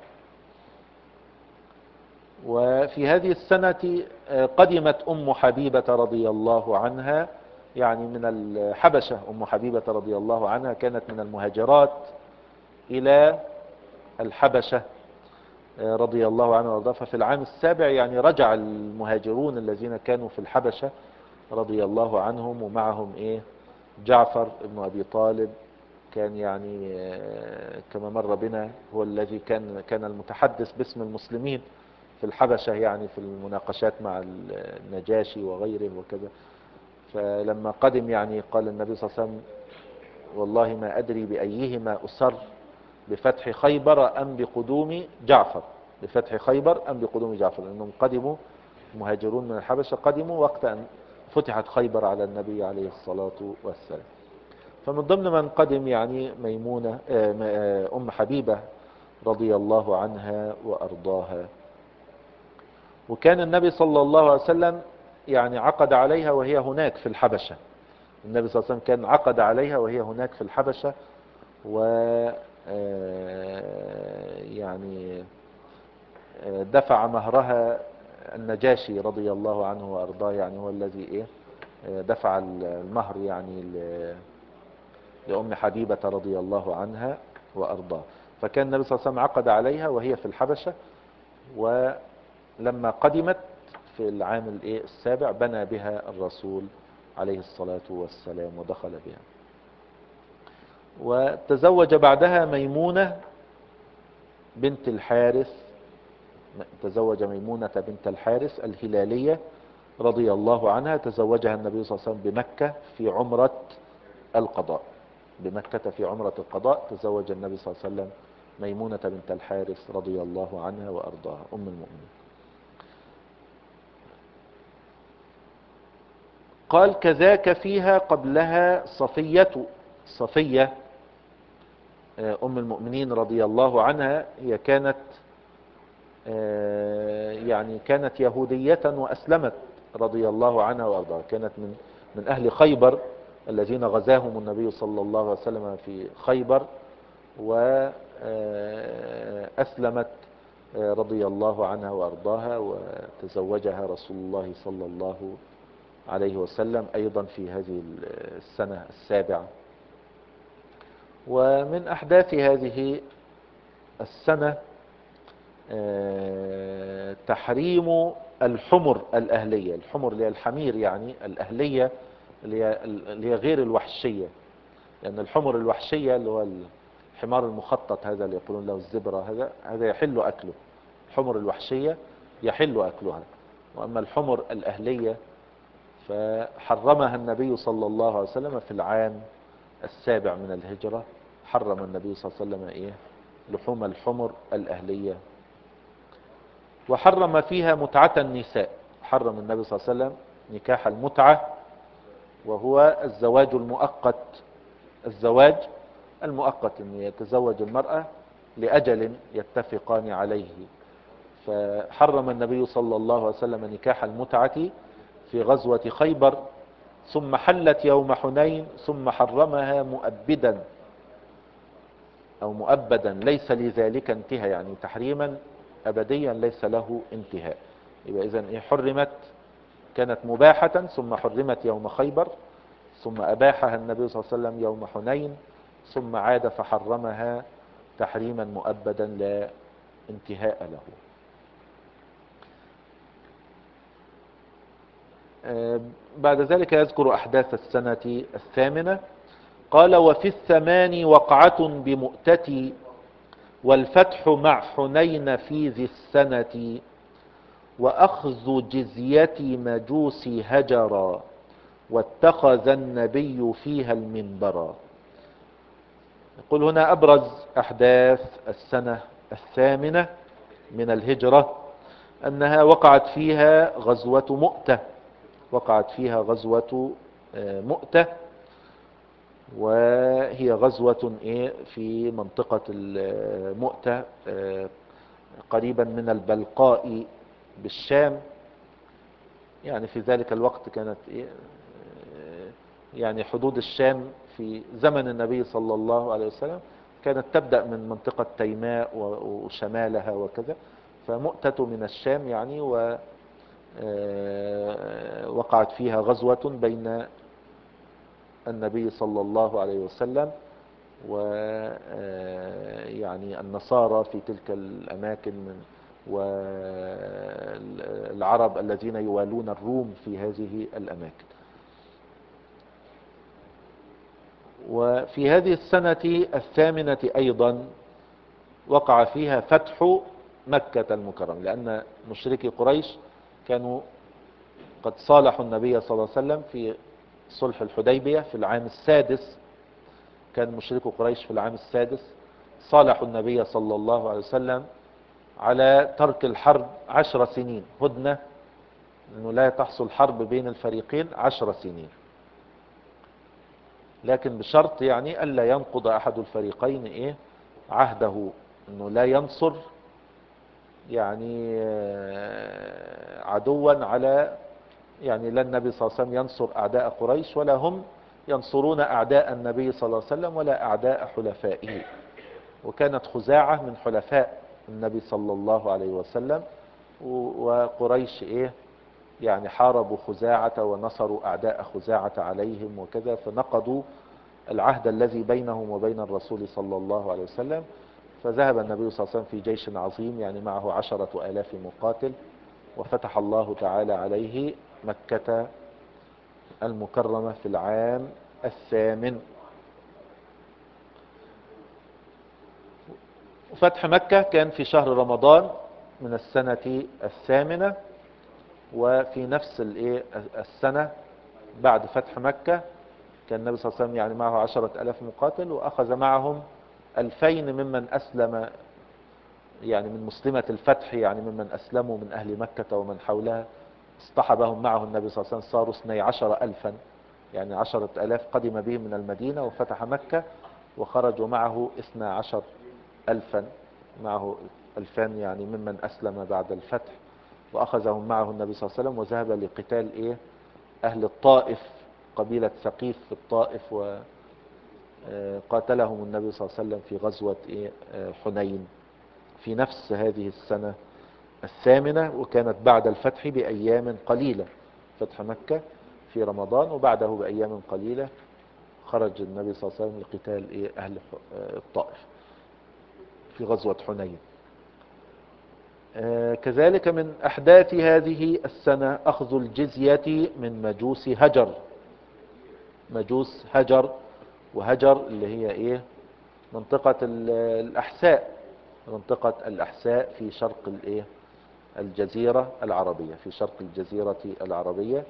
Speaker 1: وفي هذه السنة قدمت أم حبيبة رضي الله عنها، يعني من الحبشة. أم حبيبة رضي الله عنها كانت من المهاجرات إلى الحبشة رضي الله عنها وارضاها. ففي العام السابع يعني رجع المهاجرون الذين كانوا في الحبشة رضي الله عنهم، ومعهم جعفر ابن أبي طالب، كان يعني كما مر بنا هو الذي كان المتحدث باسم المسلمين في الحبشة، يعني في المناقشات مع النجاشي وغيره وكذا. فلما قدم يعني قال النبي صلى الله عليه وسلم: والله ما أدري بأيهما أسر، بفتح خيبر أم بقدوم جعفر، بفتح خيبر أم بقدوم جعفر، لأنهم قدموا مهاجرون من الحبشة، قدموا وقت أن فتحت خيبر على النبي عليه الصلاة والسلام. فمن ضمن من قدم يعني ميمونة أم حبيبة رضي الله عنها وأرضاها. وكان النبي صلى الله عليه وسلم يعني عقد عليها وهي هناك في الحبشة. النبي صلى الله عليه وسلم كان عقد عليها وهي هناك في الحبشة، و يعني دفع مهرها النجاشي رضي الله عنه وأرضاه، يعني هو الذي دفع المهر يعني لأم حبيبة رضي الله عنها وأرضاه. فكان النبي صلى الله عليه وسلم عقد عليها وهي في الحبشة، ولما قدمت في العام السابع بنى بها الرسول عليه الصلاة والسلام ودخل بها. وتزوج بعدها ميمونة بنت الحارث، تزوج ميمونة بنت الحارث الهلالية رضي الله عنها، تزوجها النبي صلى الله عليه وسلم بمكة في عمرة القضاء. بمكة في عمرة القضاء تزوج النبي صلى الله عليه وسلم ميمونة بنت الحارث رضي الله عنها وأرضاها أم المؤمنين. قال: كذاك فيها قبلها صفية أم المؤمنين رضي الله عنها. هي كانت يعني كانت يهودية وأسلمت رضي الله عنها وأرضاها. كانت من أهل خيبر الذين غزاهم النبي صلى الله عليه وسلم في خيبر، وأسلمت رضي الله عنها وأرضاها، وتزوجها رسول الله صلى الله عليه وسلم أيضا في هذه السنة السابعة. ومن أحداث هذه السنة تحريم الحمر الأهلية. الحمر اللي هي الحمير، يعني الأهلية اللي هي غير الوحشية، لأن الحمر الوحشية اللي هو الحمار المخطط هذا اللي يقولون له الزبرة، هذا يحل أكله. الحمر الوحشية يحل أكلها، وأما الحمر الأهلية فحرمها النبي صلى الله عليه وسلم في العام السابع من الهجرة. حرم النبي صلى الله عليه وسلم لحوم الحمر الأهلية. وحرم فيها متعة النساء. حرم النبي صلى الله عليه وسلم نكاح المتعة، وهو الزواج المؤقت. الزواج المؤقت أن يتزوج المرأة لأجل يتفقان عليه. فحرم النبي صلى الله عليه وسلم نكاح المتعة في غزوة خيبر ثم حلت يوم حنين ثم حرمها مؤبدا أو مؤبدا ليس لذلك انتهى، يعني تحريما أبديا ليس له انتهاء. يبقى إذن إيه؟ حرمت، كانت مباحة ثم حرمت يوم خيبر، ثم أباحها النبي صلى الله عليه وسلم يوم حنين، ثم عاد فحرمها تحريما مؤبدا لا انتهاء له. بعد ذلك يذكر أحداث السنة الثامنة. قال: وفي الثمان وقعة بمؤتة، والفتح مع حنين في ذي السنة، وأخذ جزية مجوس هجرا، واتخذ النبي فيها المنبرا. يقول هنا: أبرز أحداث السنة الثامنة من الهجرة أنها وقعت فيها غزوة مؤتة. وقعت فيها غزوة مؤتة، وهي غزوة في منطقة مؤتة قريبا من البلقاء بالشام. يعني في ذلك الوقت كانت يعني حدود الشام في زمن النبي صلى الله عليه وسلم كانت تبدأ من منطقة تيماء وشمالها وكذا، فمؤتة من الشام يعني. ووقعت فيها غزوة بين النبي صلى الله عليه وسلم ويعني النصارى في تلك الأماكن، والعرب الذين يوالون الروم في هذه الأماكن. وفي هذه السنة الثامنة أيضا وقع فيها فتح مكة المكرمة، لأن مشركي قريش كانوا قد صالحوا النبي صلى الله عليه وسلم في صلح الحديبية في العام السادس. كان مشركو قريش في العام السادس صالحوا النبي صلى الله عليه وسلم على ترك الحرب 10 سنين هدنة، انه لا تحصل حرب بين الفريقين 10 سنين، لكن بشرط يعني الا ينقض احد الفريقين عهده، انه لا ينصر يعني عدوا على، يعني لا النبي صلى الله عليه وسلم ينصر اعداء قريش ولا هم ينصرون اعداء النبي صلى الله عليه وسلم ولا اعداء حلفائه. وكانت خزاعة من حلفاء النبي صلى الله عليه وسلم، وقريش يعني حاربوا خزاعة ونصروا اعداء خزاعة عليهم وكذا، فنقضوا العهد الذي بينهم وبين الرسول صلى الله عليه وسلم. فذهب النبي صلى الله عليه وسلم في جيش عظيم يعني معه 10,000 مقاتل، وفتح الله تعالى عليه مكة المكرمة في العام الثامن. فتح مكة كان في شهر رمضان من السنة الثامنة، وفي نفس السنة بعد فتح مكة كان النبي صلى الله عليه وسلم يعني معه 10,000 مقاتل، وأخذ معهم 2000 ممن أسلم، يعني من مسلمة الفتح، يعني ممن أسلموا من أهل مكة ومن حولها، اصطحبهم معه النبي صلى الله عليه وسلم، صاروا 12,000، يعني 10,000 قدم بهم من المدينة وفتح مكة، وخرجوا معه 12,000، معه 2000 يعني ممن أسلم بعد الفتح، وأخذهم معه النبي صلى الله عليه وسلم وذهب لقتال أهل الطائف، قبيلة ثقيف في الطائف، وقاتلهم النبي صلى الله عليه وسلم في غزوة حنين في نفس هذه السنة الثامنة، وكانت بعد الفتح بأيام قليلة. فتح مكة في رمضان، وبعده بأيام قليلة خرج النبي صلى الله عليه وسلم لقتال أهل الطائف في غزوة حنين. كذلك من أحداث هذه السنة أخذ الجزية من مجوس هجر. مجوس هجر، وهجر اللي هي منطقة الأحساء، منطقة الأحساء في شرق الجزيرة العربية، في شرق الجزيرة العربية.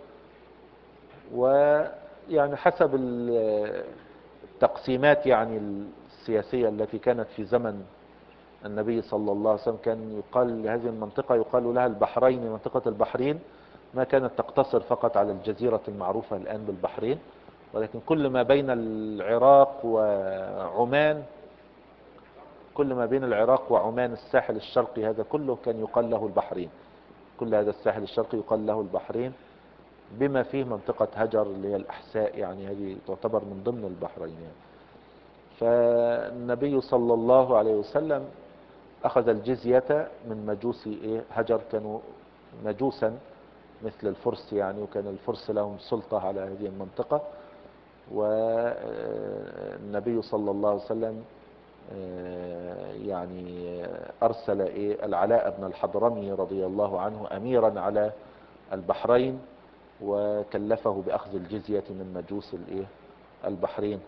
Speaker 1: ويعني حسب التقسيمات يعني السياسية التي كانت في زمن النبي صلى الله عليه وسلم، كان يقال لهذه المنطقة يقال لها البحرين، منطقة البحرين، ما كانت تقتصر فقط على الجزيرة المعروفة الآن بالبحرين، ولكن كل ما بين العراق وعمان، كل ما بين العراق وعمان الساحل الشرقي هذا كله كان يقال له البحرين، كل هذا الساحل الشرقي يقال له البحرين. بما فيه منطقة هجر اللي هي الأحساء، يعني هذه تعتبر من ضمن البحرين يعني. فالنبي صلى الله عليه وسلم أخذ الجزية من مجوس هجر، كانوا مجوسا مثل الفرس يعني، وكان الفرس لهم سلطة على هذه المنطقة. والنبي صلى الله عليه وسلم يعني أرسل العلاء بن الحضرمي رضي الله عنه أميرا على البحرين، وكلفه بأخذ الجزية من مجوس البحرين.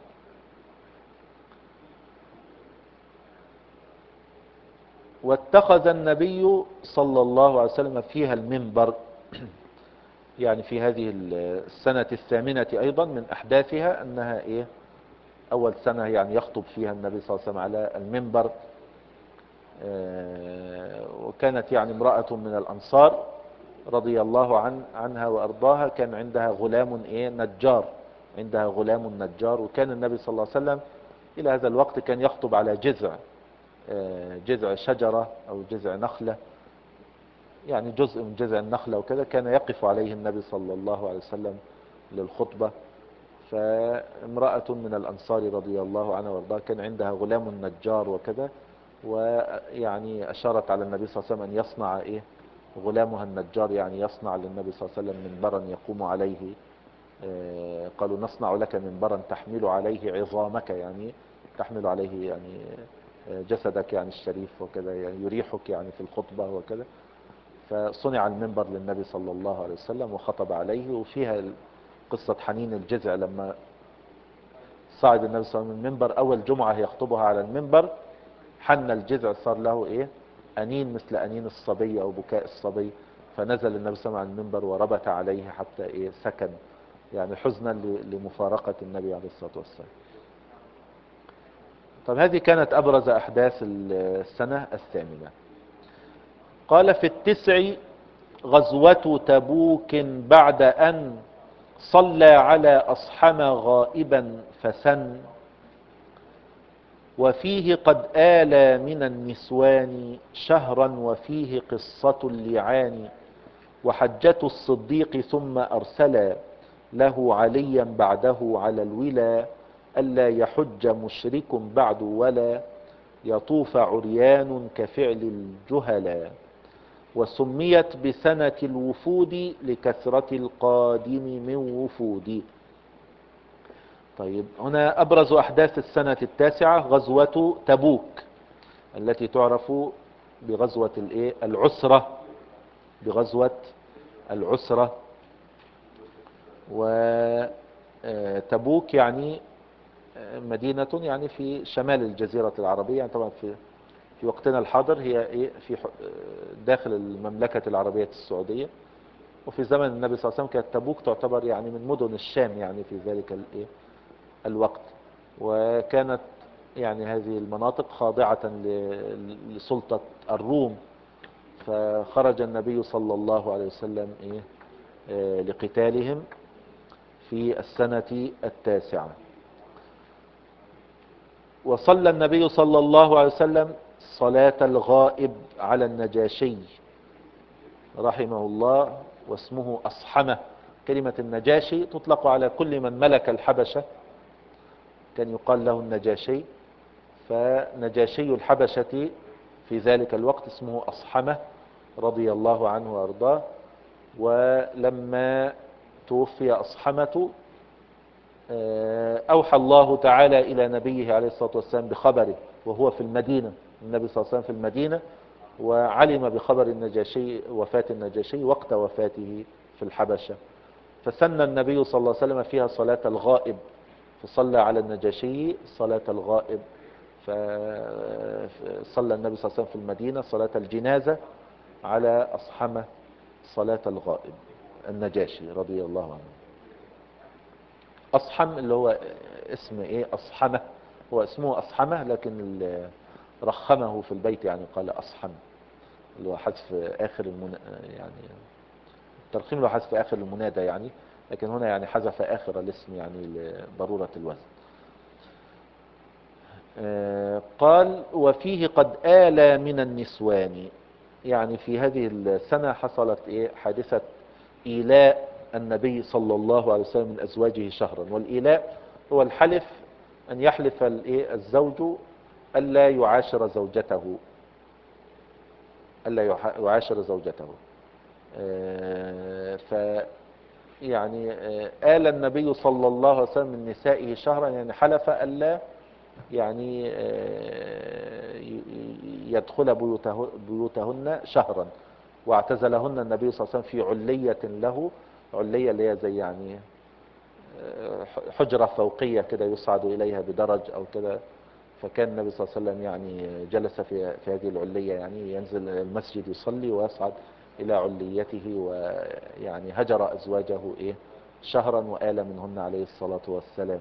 Speaker 1: واتخذ النبي صلى الله عليه وسلم فيها المنبر، يعني في هذه السنة الثامنة أيضا من أحداثها أنها أول سنة يعني يخطب فيها النبي صلى الله عليه وسلم على المنبر. وكانت يعني امرأة من الأنصار رضي الله عنها وأرضاها، كان عندها غلام نجار، عندها غلام نجار. وكان النبي صلى الله عليه وسلم إلى هذا الوقت كان يخطب على جذع شجرة أو جذع نخلة، يعني جزء من جذع النخلة وكذا، كان يقف عليه النبي صلى الله عليه وسلم للخطبة. فامرأة من الأنصار رضي الله عنها وارضاها كان عندها غلام نجار وكذا، ويعني أشارت على النبي صلى الله عليه وسلم أن يصنع غلامها النجار، يعني يصنع للنبي صلى الله عليه وسلم منبرا يقوم عليه. قالوا نصنع لك منبرا تحمل عليه عظامك، يعني تحمل عليه يعني جسدك يعني الشريف وكذا، يعني يريحك يعني في الخطبة وكذا. فصنع المنبر للنبي صلى الله عليه وسلم وخطب عليه. وفيها قصة حنين الجذع، لما صعد النبي صلى الله عليه وسلم من المنبر أول جمعة يخطبها على المنبر، حن الجذع، صار له أنين مثل أنين الصبي أو بكاء الصبي، فنزل النبي صلى الله عليه وسلم عن المنبر وربت عليه حتى سكن، يعني حزنا لمفارقة النبي عليه الصلاة والسلام. طب هذه كانت أبرز أحداث السنة الثامنة. قال في التسع غزوة تبوك بعد أن صلى على أصحم غائبا فسن، وفيه قد آلى من النسوان شهرا، وفيه قصة اللعان، وحجة الصديق ثم أرسلا له عليا بعده على الولا، ألا يحج مشرك بعد ولا يطوف عريان كفعل الجهلا، وسميت بسنة الوفود لكثرة القادم من وفود. طيب هنا أبرز أحداث السنة التاسعة غزوة تبوك، التي تعرف بغزوة العسرة، بغزوة العسرة. وتبوك يعني مدينة يعني في شمال الجزيرة العربية، يعني طبعا في وقتنا الحاضر هي في داخل المملكة العربية السعودية. وفي زمن النبي صلى الله عليه وسلم كانت تبوك تعتبر يعني من مدن الشام يعني في ذلك الوقت. وكانت يعني هذه المناطق خاضعة لسلطة الروم، فخرج النبي صلى الله عليه وسلم لقتالهم في السنة التاسعة. وصلى النبي صلى الله عليه وسلم صلاة الغائب على النجاشي رحمه الله، واسمه أصحمة. كلمة النجاشي تطلق على كل من ملك الحبشة، كان يقال له النجاشي. فنجاشي الحبشة في ذلك الوقت اسمه أصحمة رضي الله عنه وأرضاه. ولما توفي أصحمة أوحى الله تعالى إلى نبيه عليه الصلاة والسلام بخبره وهو في المدينة. النبي صلى الله عليه وسلم في المدينة، وعلم بخبر النجاشي، وفاة النجاشي وقت وفاته في الحبشة. فسن النبي صلى الله عليه وسلم فيها صلاة الغائب، فصلى على النجاشي صلاة الغائب. فصلى النبي صلى الله عليه وسلم في المدينة صلاة الجنازة على أصحمة صلاة الغائب النجاشي رضي الله عنه. أصحم اللي هو اسم أصحمة، هو اسمه أصحمة، لكن رخمه في البيت يعني قال أصحم، اللي هو حذف آخر يعني الترخيم اللي هو حذف آخر المنادى يعني، لكن هنا يعني حذف آخر الاسم يعني لضرورة الوزن. قال وفيه قد آلى من النسوان، يعني في هذه السنة حصلت حادثة إيلاء النبي صلى الله عليه وسلم من أزواجه شهرا. والإيلاء هو الحلف، أن يحلف الزوج ألا يعاشر زوجته، ألا يعاشر زوجته. ف يعني آل النبي صلى الله عليه وسلم من نسائه شهرا، يعني حلف ألا يعني يدخل بيوتهن شهرا، واعتزلهن النبي صلى الله عليه وسلم في علية له، علية اللي هي زي يعني حجرة فوقية كده يصعد إليها بدرج أو كده. فكان النبي صلى الله عليه وسلم يعني جلس في هذه العلية، يعني ينزل المسجد يصلي ويصعد إلى عليته، ويعني هجر أزواجه شهرا وآل منهن عليه الصلاة والسلام.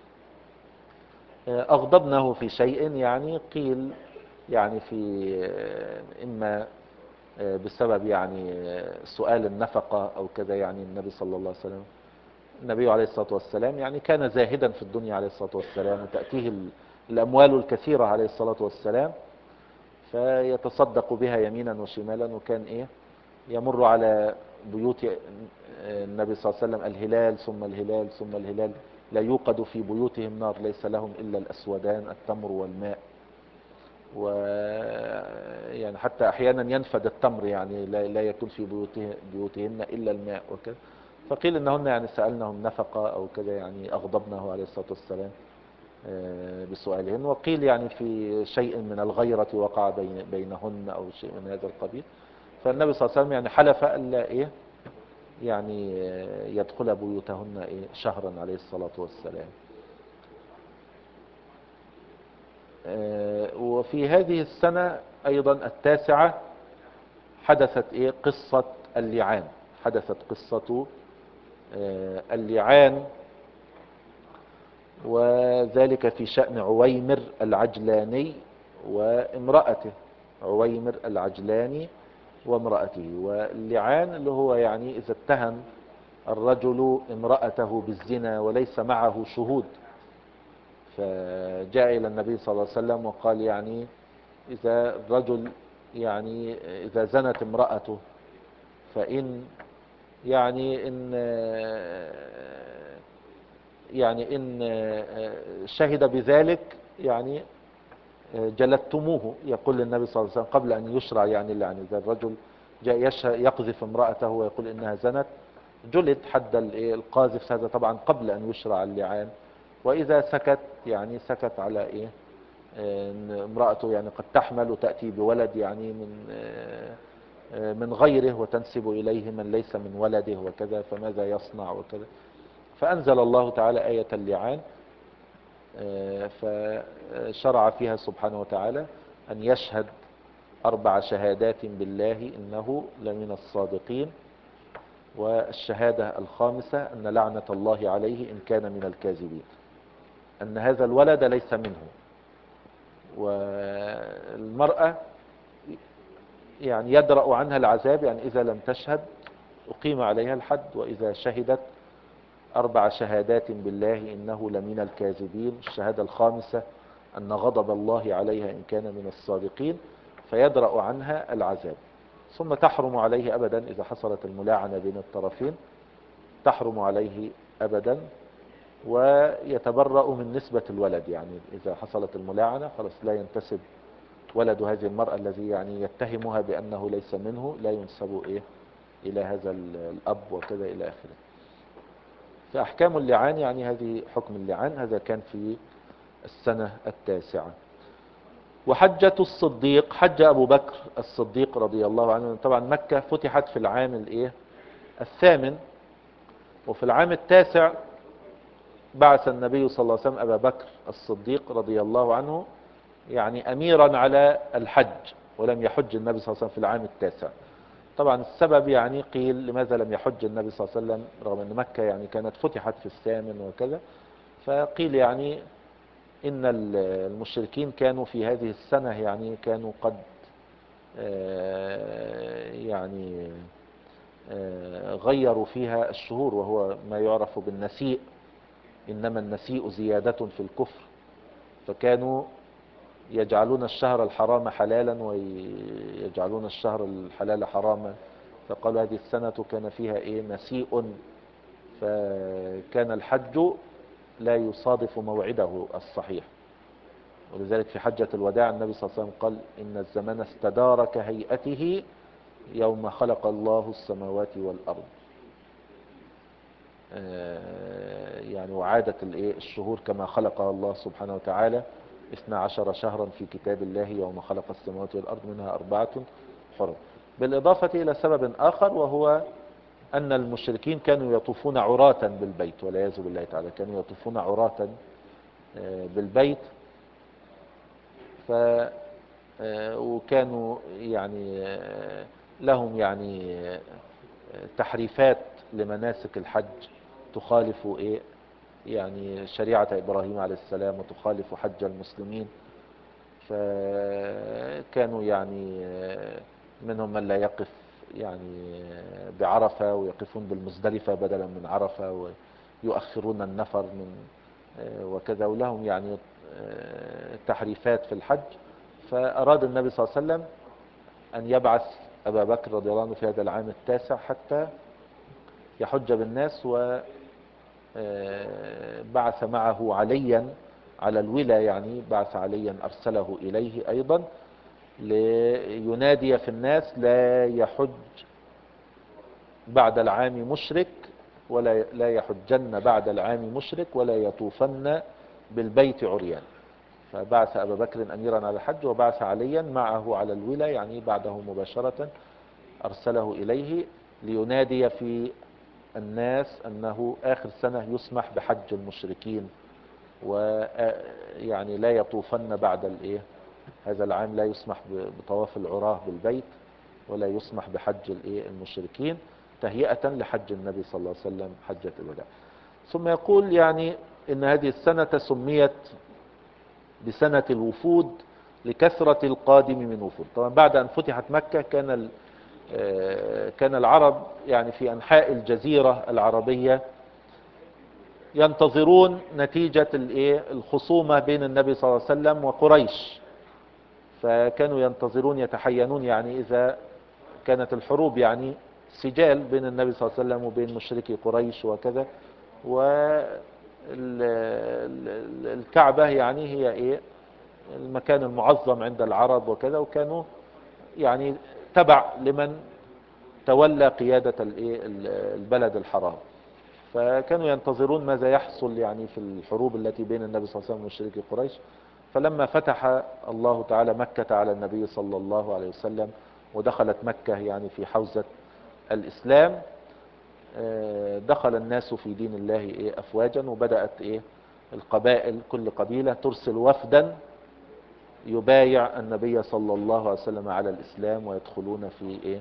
Speaker 1: أغضبنه في شيء، يعني قيل يعني في إما بسبب يعني سؤال النفقة أو كذا. يعني النبي صلى الله عليه وسلم، النبي عليه الصلاة والسلام يعني كان زاهدا في الدنيا عليه الصلاة والسلام، وتأتيه الأموال الكثيرة عليه الصلاة والسلام، فيتصدق بها يمينا وشمالا. وكان يمر على بيوت النبي صلى الله عليه وسلم الهلال ثم الهلال ثم الهلال، لا يوقد في بيوتهم نار، ليس لهم إلا الأسودان التمر والماء. ويعني حتى أحيانا ينفد التمر، يعني لا يكون في بيوتهن إلا الماء وكذا. فقيل إنهن يعني سألنهم نفقة أو كذا، يعني أغضبنه عليه الصلاة والسلام بسؤالهن. وقيل يعني في شيء من الغيرة وقع بينهن أو شيء من هذا القبيل. فالنبي صلى الله عليه وسلم يعني حلف ألا يعني يدخل بيوتهن شهرا عليه الصلاة والسلام. وفي هذه السنة أيضا التاسعة حدثت قصة اللعان، حدثت قصة اللعان، وذلك في شأن عويمر العجلاني وامرأته، عويمر العجلاني وامرأته. واللعان اللي هو يعني إذا اتهم الرجل امرأته بالزنا وليس معه شهود، فجاء إلى النبي صلى الله عليه وسلم وقال يعني إذا الرجل يعني إذا زنت امرأته، فإن يعني إن شهد بذلك يعني جلدتموه. يقول للنبي صلى الله عليه وسلم قبل أن يشرع يعني إذا الرجل جاء يقذف امرأته ويقول إنها زنت، جلد حد القاذف. هذا طبعا قبل أن يشرع اللعان. وإذا سكت يعني سكت على إن امرأته يعني قد تحمل وتأتي بولد يعني من غيره وتنسب إليه من ليس من ولده وكذا، فماذا يصنع وكذا. فأنزل الله تعالى آية اللعان، فشرع فيها سبحانه وتعالى أن يشهد 4 شهادات بالله إنه لمن الصادقين. والشهادة الخامسة أن لعنة الله عليه إن كان من الكاذبين، أن هذا الولد ليس منه. والمرأة يعني يدرأ عنها العذاب، يعني إذا لم تشهد أقيم عليها الحد، وإذا شهدت 4 شهادات بالله إنه لمن الكاذبين، الشهادة الخامسة أن غضب الله عليها إن كان من الصادقين، فيدرأ عنها العذاب. ثم تحرم عليه أبدا إذا حصلت الملاعنة بين الطرفين، تحرم عليه أبدا، ويتبرأ من نسبة الولد. يعني إذا حصلت الملاعنة خلاص لا ينتسب ولد هذه المرأة الذي يعني يتهمها بأنه ليس منه، لا ينسب إلى هذا الأب وكذا إلى آخره. فأحكام اللعان يعني هذه حكم اللعان، هذا كان في السنة التاسعة. وحجة الصديق، حج أبو بكر الصديق رضي الله عنه. طبعا مكة فتحت في العام الثامن، وفي العام التاسع بعث النبي صلى الله عليه وسلم أبا بكر الصديق رضي الله عنه يعني أميرا على الحج، ولم يحج النبي صلى الله عليه وسلم في العام التاسع. طبعا السبب يعني قيل لماذا لم يحج النبي صلى الله عليه وسلم رغم أن مكة يعني كانت فتحت في الثامن وكذا. فقيل يعني إن المشركين كانوا في هذه السنة يعني كانوا قد يعني غيروا فيها الشهور، وهو ما يعرف بالنسيء، إنما النسيء زيادة في الكفر. فكانوا يجعلون الشهر الحرام حلالا ويجعلون الشهر الحلال حراما. فقالوا هذه السنة كان فيها نسيء فكان الحج لا يصادف موعده الصحيح. ولذلك في حجة الوداع النبي صلى الله عليه وسلم قال إن الزمان استدار كهيئته يوم خلق الله السماوات والأرض. يعني وعادت الشهور كما خلقها الله سبحانه وتعالى 12 شهرا في كتاب الله يوم خلق السماوات والأرض منها 4 حرم. بالإضافة إلى سبب آخر، وهو أن المشركين كانوا يطوفون عراة بالبيت والعياذ بالله تعالى، كانوا يطوفون عراة بالبيت. ف وكانوا يعني لهم يعني تحريفات لمناسك الحج تخالف يعني شريعة إبراهيم عليه السلام وتخالف حج المسلمين. فكانوا يعني منهم من لا يقف يعني بعرفة ويقفون بالمزدلفة بدلا من عرفة، ويؤخرون النفر من وكذا، ولهم يعني تحريفات في الحج. فأراد النبي صلى الله عليه وسلم أن يبعث أبا بكر رضي الله عنه في هذا العام التاسع حتى يحج بالناس، وبعث معه عليا على الولا، يعني بعث عليا أرسله إليه أيضا لينادي في الناس لا يحج بعد العام مشرك، ولا لا يحجن بعد العام مشرك، ولا يطوفن بالبيت عريان. فبعث أبا بكر أميرا على الحج، وبعث عليا معه على الولا، يعني بعده مباشرة أرسله إليه لينادي في الناس أنه آخر سنة يسمح بحج المشركين، ويعني لا يطوفن بعد هذا العام لا يسمح بطواف العراه بالبيت، ولا يسمح بحج المشركين، تهيئة لحج النبي صلى الله عليه وسلم حجة الوداع. ثم يقول يعني إن هذه السنة سميت بسنة الوفود لكثرة القادم من وفود. طبعا بعد أن فتحت مكة كان العرب يعني في أنحاء الجزيرة العربية ينتظرون نتيجة الخصومة بين النبي صلى الله عليه وسلم وقريش. فكانوا ينتظرون يتحينون، يعني إذا كانت الحروب يعني سجال بين النبي صلى الله عليه وسلم وبين مشركي قريش وكذا، والكعبة يعني هي المكان المعظم عند العرب وكذا، وكانوا يعني تبع لمن تولى قيادة البلد الحرام. فكانوا ينتظرون ماذا يحصل يعني في الحروب التي بين النبي صلى الله عليه وسلم ومشركي قريش. فلما فتح الله تعالى مكة على النبي صلى الله عليه وسلم، ودخلت مكة يعني في حوزة الإسلام، دخل الناس في دين الله أفواجا، وبدأت القبائل كل قبيلة ترسل وفدا يبايع النبي صلى الله عليه وسلم على الإسلام، ويدخلون في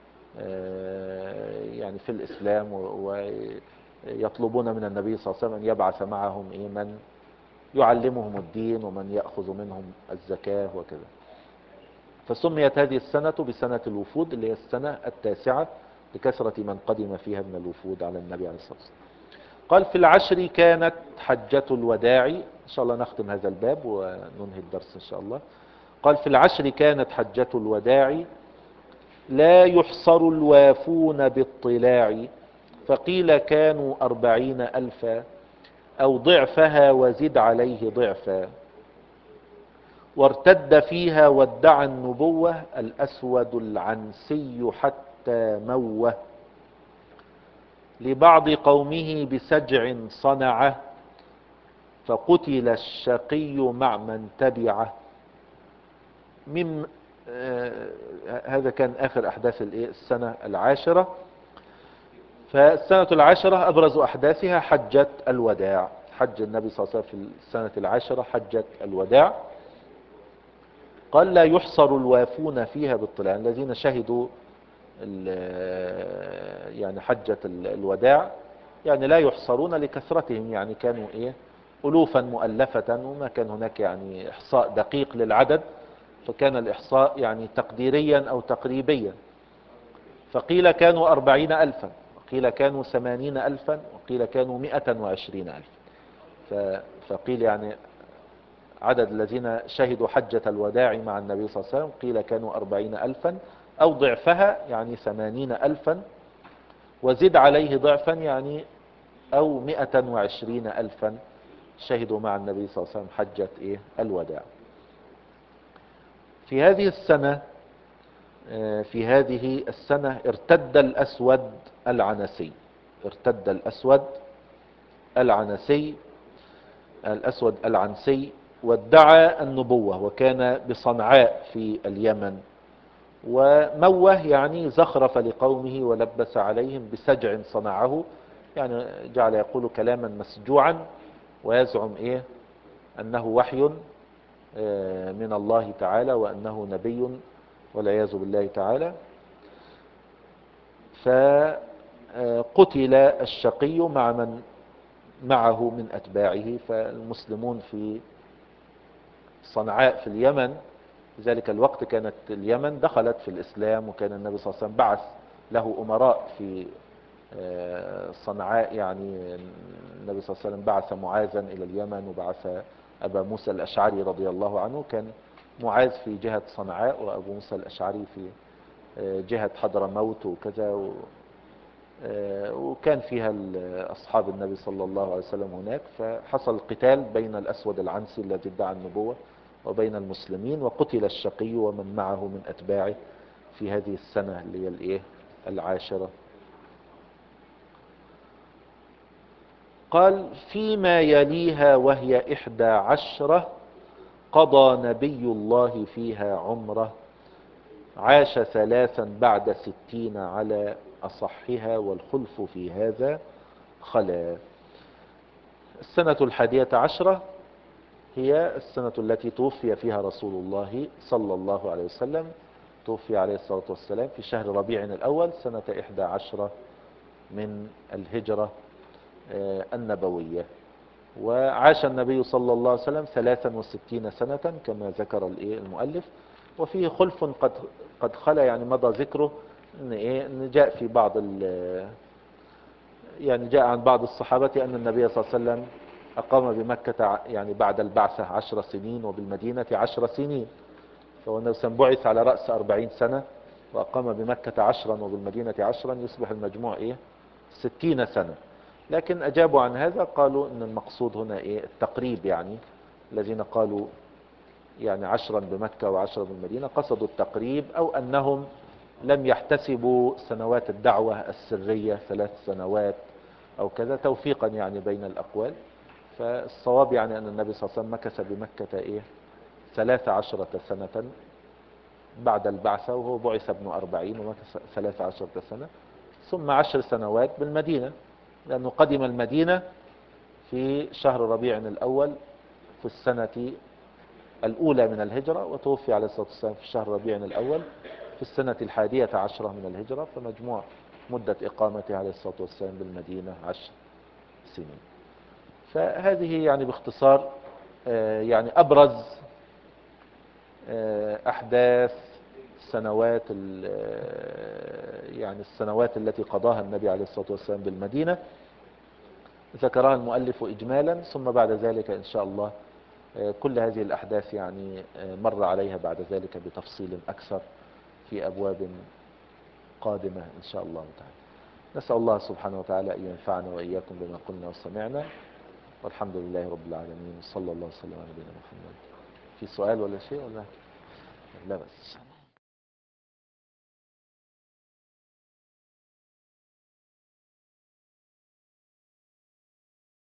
Speaker 1: يعني في الإسلام، ويطلبون من النبي صلى الله عليه وسلم أن يبعث معهم من يعلمهم الدين ومن يأخذ منهم الزكاة وكذا. فسميت هذه السنة بسنة الوفود، اللي هي السنة التاسعة لكثرة من قدم فيها من الوفود على النبي عليه الصلاة والسلام. قال في العشر كانت حجة الوداع. إن شاء الله نختم هذا الباب وننهي الدرس إن شاء الله. قال في العشر كانت حجة الوداع، لا يحصر الوافون باطلاع، فقيل كانوا 40,000 أو ضعفها وزد عليه ضعفا، وارتد فيها وادعى النبوة الأسود العنسي حتى موه، لبعض قومه بسجع صنعه، فقتل الشقي مع من تبعه. هذا كان آخر أحداث السنة العاشرة. فالسنة العاشرة أبرز أحداثها حجة الوداع، حج النبي صلى الله عليه وسلم في السنة العاشرة حجة الوداع. قال لا يحصر الوافون فيها بالطلاع، الذين شهدوا يعني حجة الوداع يعني لا يحصرون لكثرتهم، يعني كانوا ألوفا مؤلفة، وما كان هناك يعني إحصاء دقيق للعدد، فكان الإحصاء يعني تقديريا أو تقريبيا. فقيل كانوا 40,000، وقيل كانوا 80,000، وقيل كانوا 120,000. فقيل يعني عدد الذين شهدوا حجة الوداع مع النبي صلى الله عليه وسلم قيل كانوا 40,000 أو ضعفها، يعني 80,000، وزد عليه ضعفا يعني أو 120,000 شهدوا مع النبي صلى الله عليه وسلم حجة الوداع. في هذه السنة ارتد الأسود العنسي. ارتد الأسود العنسي وادعى النبوة، وكان بصنعاء في اليمن، وموه يعني زخرف لقومه ولبس عليهم بسجع صنعه، يعني جعل يقول كلاما مسجوعا ويزعم أنه وحي من الله تعالى وأنه نبي والعياذ بالله تعالى. فقتل الشقي مع من معه من أتباعه. فالمسلمون في صنعاء في اليمن في ذلك الوقت كانت اليمن دخلت في الإسلام، وكان النبي صلى الله عليه وسلم بعث له أمراء في صنعاء. يعني النبي صلى الله عليه وسلم بعث معاذا إلى اليمن، وبعث أبا موسى الأشعري رضي الله عنه. كان معاذ في جهة صنعاء، وأبو موسى الأشعري في جهة حضرموت وكذا، وكان فيها أصحاب النبي صلى الله عليه وسلم هناك. فحصل قتال بين الأسود العنسي الذي ادعى النبوة وبين المسلمين، وقتل الشقي ومن معه من أتباعه في هذه السنة اللي هي العاشرة. قال: فيما يليها وهي 11 قضى نبي الله فيها عمره، عاش 3 بعد 60 على أصحها، والخلف في هذا خلا. السنة 11 هي السنة التي توفي فيها رسول الله صلى الله عليه وسلم. توفي عليه الصلاة والسلام في شهر ربيع الأول سنة 11 من الهجرة النبوية. وعاش النبي صلى الله عليه وسلم 63 سنة كما ذكر المؤلف. وفيه خلف قد خلا، يعني مضى ذكره، ان جاء في بعض يعني جاء عن بعض الصحابة أن النبي صلى الله عليه وسلم أقام بمكة يعني بعد البعثة 10 سنين، وبالمدينة 10 سنين. فهو النبي صلى الله عليه وسلم بعث على رأس 40 سنة، وأقام بمكة 10 وبالمدينة 10، يصبح المجموع 60 سنة. لكن أجابوا عن هذا، قالوا أن المقصود هنا التقريب. يعني الذين قالوا يعني 10 بمكة و10 بالمدينة قصدوا التقريب، أو أنهم لم يحتسبوا سنوات الدعوة السرية 3 سنوات أو كذا، توفيقا يعني بين الأقوال. فالصواب يعني أن النبي صلى الله عليه وسلم مكث بمكة 13 سنة بعد البعثة، وهو بعث ابن 40 ومكث 13 سنة، ثم 10 سنوات بالمدينة، لأنه قدم المدينة في شهر ربيع الأول في السنة الأولى من الهجرة، وتوفي عليه الصلاة والسلام في شهر ربيع الأول في السنة 11 من الهجرة. فمجموع مدة إقامته عليه الصلاة والسلام بالمدينة 10 سنين. فهذه يعني باختصار يعني أبرز أحداث سنوات يعني السنوات التي قضاها النبي عليه الصلاة والسلام بالمدينة، ذكرها المؤلف إجمالا. ثم بعد ذلك إن شاء الله كل هذه الأحداث يعني مر عليها بعد ذلك بتفصيل أكثر في أبواب قادمة إن شاء الله تعالى. نسأل الله سبحانه وتعالى أن ينفعنا وإياكم بما قلنا وسمعنا، والحمد لله رب العالمين، صلى الله وسلم على نبينا محمد. في سؤال ولا شيء ولا لا؟ بس